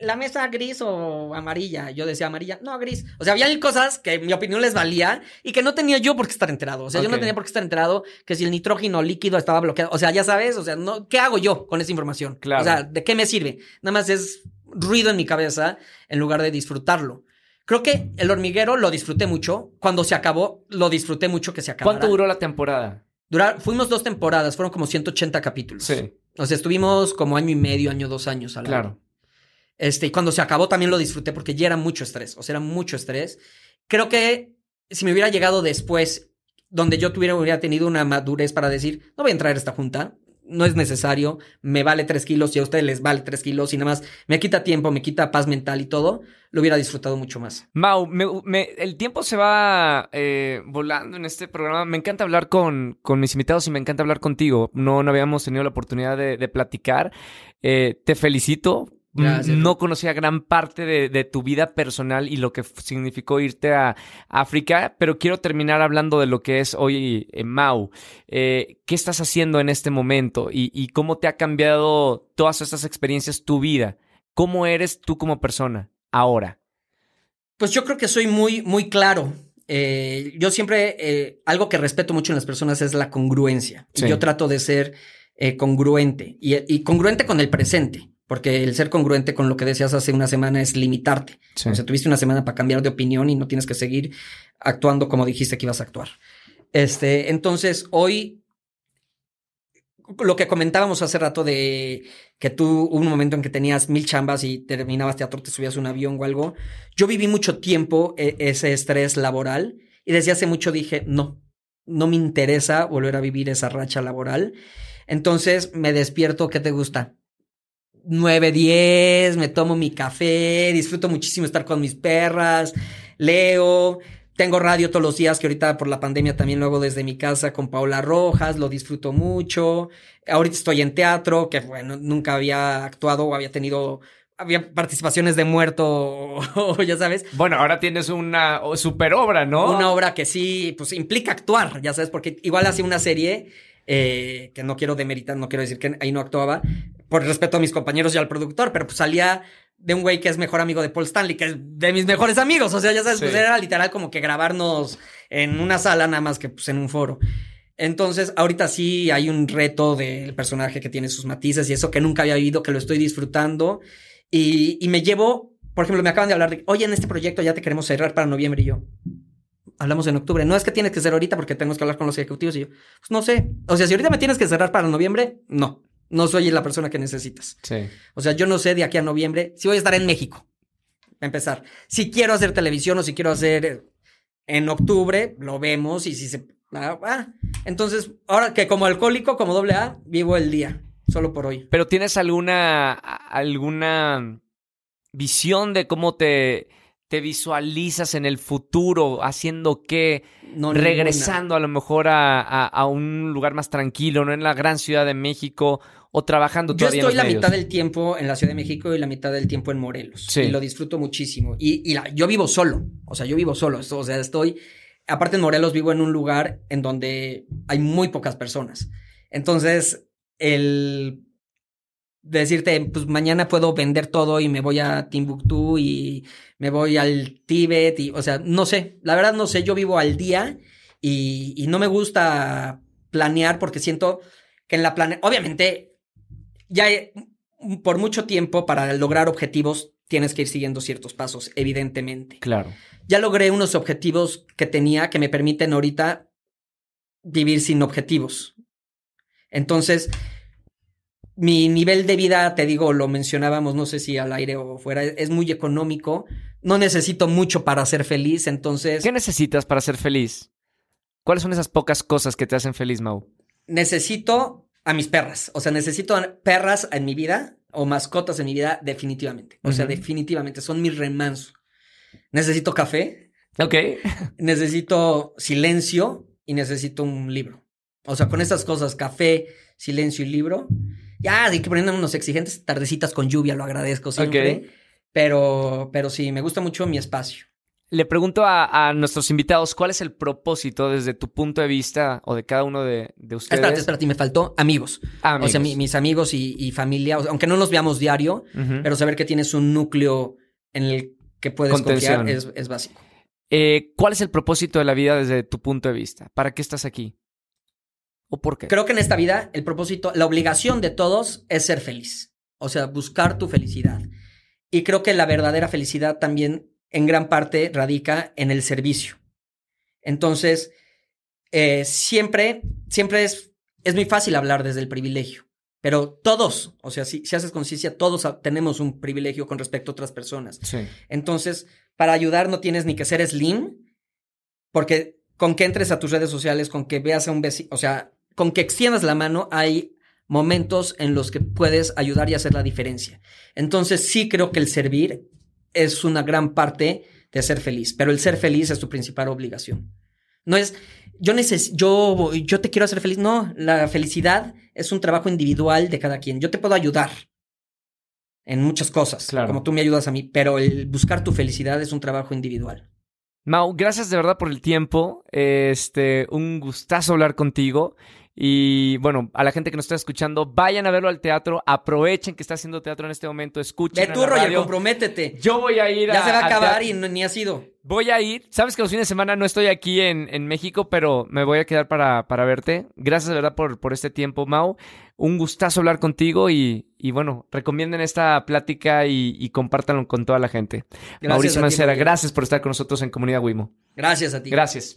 ¿la mesa gris o amarilla? Yo decía amarilla, no, gris. O sea, había cosas que mi opinión les valía y que no tenía yo por qué estar enterado. O sea, yo no tenía por qué estar enterado que si el nitrógeno líquido estaba bloqueado. O sea, ya sabes, o sea, no, ¿qué hago yo con esa información? Claro. O sea, ¿de qué me sirve? Nada más es ruido en mi cabeza en lugar de disfrutarlo. Creo que El Hormiguero lo disfruté mucho. Cuando se acabó, lo disfruté mucho que se acabara. ¿Cuánto duró la temporada? Fuimos 2 temporadas, fueron como 180 capítulos. Sí. O sea, estuvimos como 1 año y medio, 2 años al Claro. Y cuando se acabó también lo disfruté porque ya era mucho estrés. O sea, era mucho estrés. Creo que si me hubiera llegado después, donde yo hubiera tenido una madurez para decir, no voy a entrar a esta junta, no es necesario, me vale 3 kilos y a ustedes les vale 3 kilos y nada más me quita tiempo, me quita paz mental y todo, lo hubiera disfrutado mucho más. Mau, el tiempo se va volando en este programa. Me encanta hablar con mis invitados y me encanta hablar contigo. No habíamos tenido la oportunidad de platicar. Te felicito. Gracias. No conocía gran parte de tu vida personal y lo que significó irte a África, pero quiero terminar hablando de lo que es hoy Mau. ¿Qué estás haciendo en este momento y cómo te ha cambiado todas estas experiencias tu vida? ¿Cómo eres tú como persona ahora? Pues yo creo que soy muy, muy claro. Yo siempre, algo que respeto mucho en las personas es la congruencia. Sí. Y yo trato de ser congruente y congruente con el presente. Porque el ser congruente con lo que decías hace una semana es limitarte. Sí. O sea, tuviste una semana para cambiar de opinión y no tienes que seguir actuando como dijiste que ibas a actuar. Entonces, hoy, lo que comentábamos hace rato de que tú hubo un momento en que tenías 1000 chambas y terminabas teatro, te subías a un avión o algo. Yo viví mucho tiempo ese estrés laboral y desde hace mucho dije, no me interesa volver a vivir esa racha laboral. Entonces, me despierto, ¿qué te gusta? 9, 10, me tomo mi café, disfruto muchísimo estar con mis perras, leo, tengo radio todos los días, que ahorita por la pandemia también lo hago desde mi casa con Paola Rojas, lo disfruto mucho. Ahorita estoy en teatro, que bueno, nunca había actuado o había participaciones de muerto, ya sabes. Bueno, ahora tienes una super obra, ¿no? Una obra que sí, pues implica actuar, ya sabes, porque igual hacía una serie que no quiero demeritar, no quiero decir que ahí no actuaba, por respeto a mis compañeros y al productor, pero pues salía de un güey que es mejor amigo de Paul Stanley, que es de mis mejores amigos, o sea, ya sabes, Sí. Pues era literal como que grabarnos en una sala nada más que pues en un foro. Entonces, ahorita sí hay un reto del personaje que tiene sus matices y eso que nunca había vivido, que lo estoy disfrutando y me llevo, por ejemplo, me acaban de hablar de, oye, en este proyecto ya te queremos cerrar para noviembre y yo... Hablamos en octubre. No es que tienes que ser ahorita porque tenemos que hablar con los ejecutivos y yo, pues no sé. O sea, si ahorita me tienes que cerrar para noviembre, no soy la persona que necesitas. Sí. O sea, yo no sé de aquí a noviembre si voy a estar en México. Para empezar. Si quiero hacer televisión o si quiero hacer en octubre, lo vemos y si se... Entonces, ahora que como alcohólico, como AA, vivo el día. Solo por hoy. ¿Pero tienes alguna visión de cómo te visualizas en el futuro, haciendo qué, No, regresando a lo mejor a un lugar más tranquilo, no en la gran Ciudad de México, o trabajando Yo todavía en estoy los la medios? mitad del tiempo en la Ciudad de México y la mitad del tiempo en Morelos. Sí. Y lo disfruto muchísimo. Yo vivo solo. O sea, yo vivo solo. O sea, aparte en Morelos vivo en un lugar en donde hay muy pocas personas. Entonces, el decirte, pues mañana puedo vender todo y me voy a Timbuktu y me voy al Tíbet o sea, no sé, la verdad no sé, yo vivo al día y no me gusta planear porque siento que en la obviamente ya por mucho tiempo para lograr objetivos tienes que ir siguiendo ciertos pasos, evidentemente. Claro. Ya logré unos objetivos que tenía que me permiten ahorita vivir sin objetivos. Entonces, mi nivel de vida, te digo, lo mencionábamos, no sé si al aire o fuera, es muy económico. No necesito mucho para ser feliz, entonces... ¿Qué necesitas para ser feliz? ¿Cuáles son esas pocas cosas que te hacen feliz, Mau? Necesito a mis perras. O sea, necesito perras en mi vida o mascotas en mi vida definitivamente. O sea, definitivamente. Son mi remanso. Necesito café. Ok. Necesito silencio y necesito un libro. O sea, con estas cosas, café, silencio y libro... Ya, hay que ponernos unos exigentes, tardecitas con lluvia, lo agradezco siempre. Ok. Pero sí, me gusta mucho mi espacio. Le pregunto a nuestros invitados, ¿cuál es el propósito desde tu punto de vista o de cada uno de ustedes? Espérate, me faltó amigos. O sea, mis amigos y familia, o sea, aunque no nos veamos diario, pero saber que tienes un núcleo en el que puedes confiar es básico. ¿Cuál es el propósito de la vida desde tu punto de vista? ¿Para qué estás aquí? ¿O por qué? Creo que en esta vida el propósito, la obligación de todos es ser feliz. O sea, buscar tu felicidad. Y creo que la verdadera felicidad también en gran parte radica en el servicio. Entonces, siempre es muy fácil hablar desde el privilegio, pero todos, o sea, si haces conciencia, todos tenemos un privilegio con respecto a otras personas. Sí. Entonces, para ayudar no tienes ni que ser slim, porque con que entres a tus redes sociales, con que veas a un vecino, o sea, con que extiendas la mano, hay momentos en los que puedes ayudar y hacer la diferencia. Entonces, sí creo que el servir es una gran parte de ser feliz, pero el ser feliz es tu principal obligación. No es, yo te quiero hacer feliz. No, la felicidad es un trabajo individual de cada quien. Yo te puedo ayudar en muchas cosas, claro, como tú me ayudas a mí, pero el buscar tu felicidad es un trabajo individual. Mau, gracias de verdad por el tiempo. Un gustazo hablar contigo. Y bueno, a la gente que nos está escuchando, vayan a verlo al teatro, aprovechen que está haciendo teatro en este momento, escuchen. Ve tú, Roger, comprométete. Yo voy a ir ya se va a acabar teatro. Y ni has ido. Voy a ir. Sabes que los fines de semana no estoy aquí en México, pero me voy a quedar para verte. Gracias de verdad por este tiempo, Mau. Un gustazo hablar contigo y bueno, recomienden esta plática y compártanlo con toda la gente. Gracias, Mauricio Mancera, gracias por estar con nosotros en Comunidad Wimo. Gracias a ti. Gracias.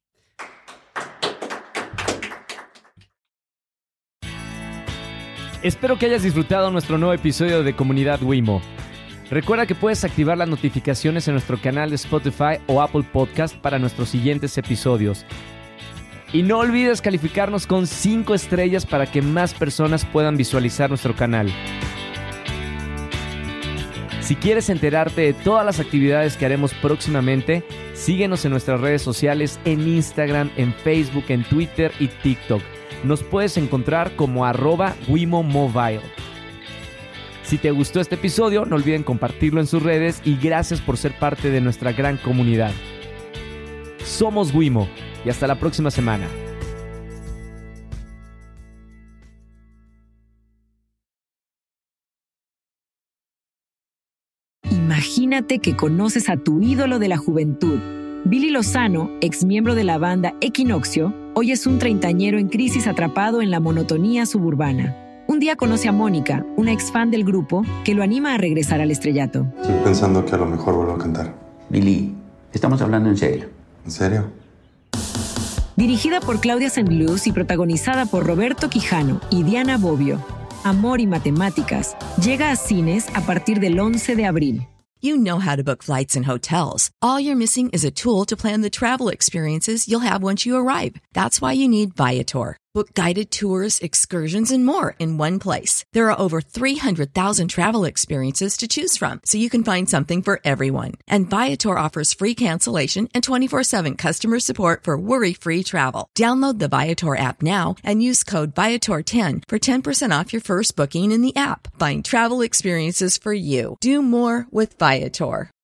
Espero que hayas disfrutado nuestro nuevo episodio de Comunidad Wimo. Recuerda que puedes activar las notificaciones en nuestro canal de Spotify o Apple Podcast para nuestros siguientes episodios. Y no olvides calificarnos con 5 estrellas para que más personas puedan visualizar nuestro canal. Si quieres enterarte de todas las actividades que haremos próximamente, síguenos en nuestras redes sociales en Instagram, en Facebook, en Twitter y TikTok. Nos puedes encontrar como @WimoMobile. Si te gustó este episodio, no olviden compartirlo en sus redes y gracias por ser parte de nuestra gran comunidad. Somos Wimo y hasta la próxima semana. Imagínate que conoces a tu ídolo de la juventud. Billy Lozano, ex miembro de la banda Equinoccio, hoy es un treintañero en crisis atrapado en la monotonía suburbana. Un día conoce a Mónica, una ex fan del grupo, que lo anima a regresar al estrellato. Estoy pensando que a lo mejor vuelvo a cantar. Billy, estamos hablando en serio. ¿En serio? Dirigida por Claudia Saint-Luz y protagonizada por Roberto Quijano y Diana Bobbio, Amor y Matemáticas llega a cines a partir del 11 de abril. You know how to book flights and hotels. All you're missing is a tool to plan the travel experiences you'll have once you arrive. That's why you need Viator. Book guided tours, excursions, and more in one place. There are over 300,000 travel experiences to choose from, so you can find something for everyone. And Viator offers free cancellation and 24/7 customer support for worry-free travel. Download the Viator app now and use code Viator10 for 10% off your first booking in the app. Find travel experiences for you. Do more with Viator.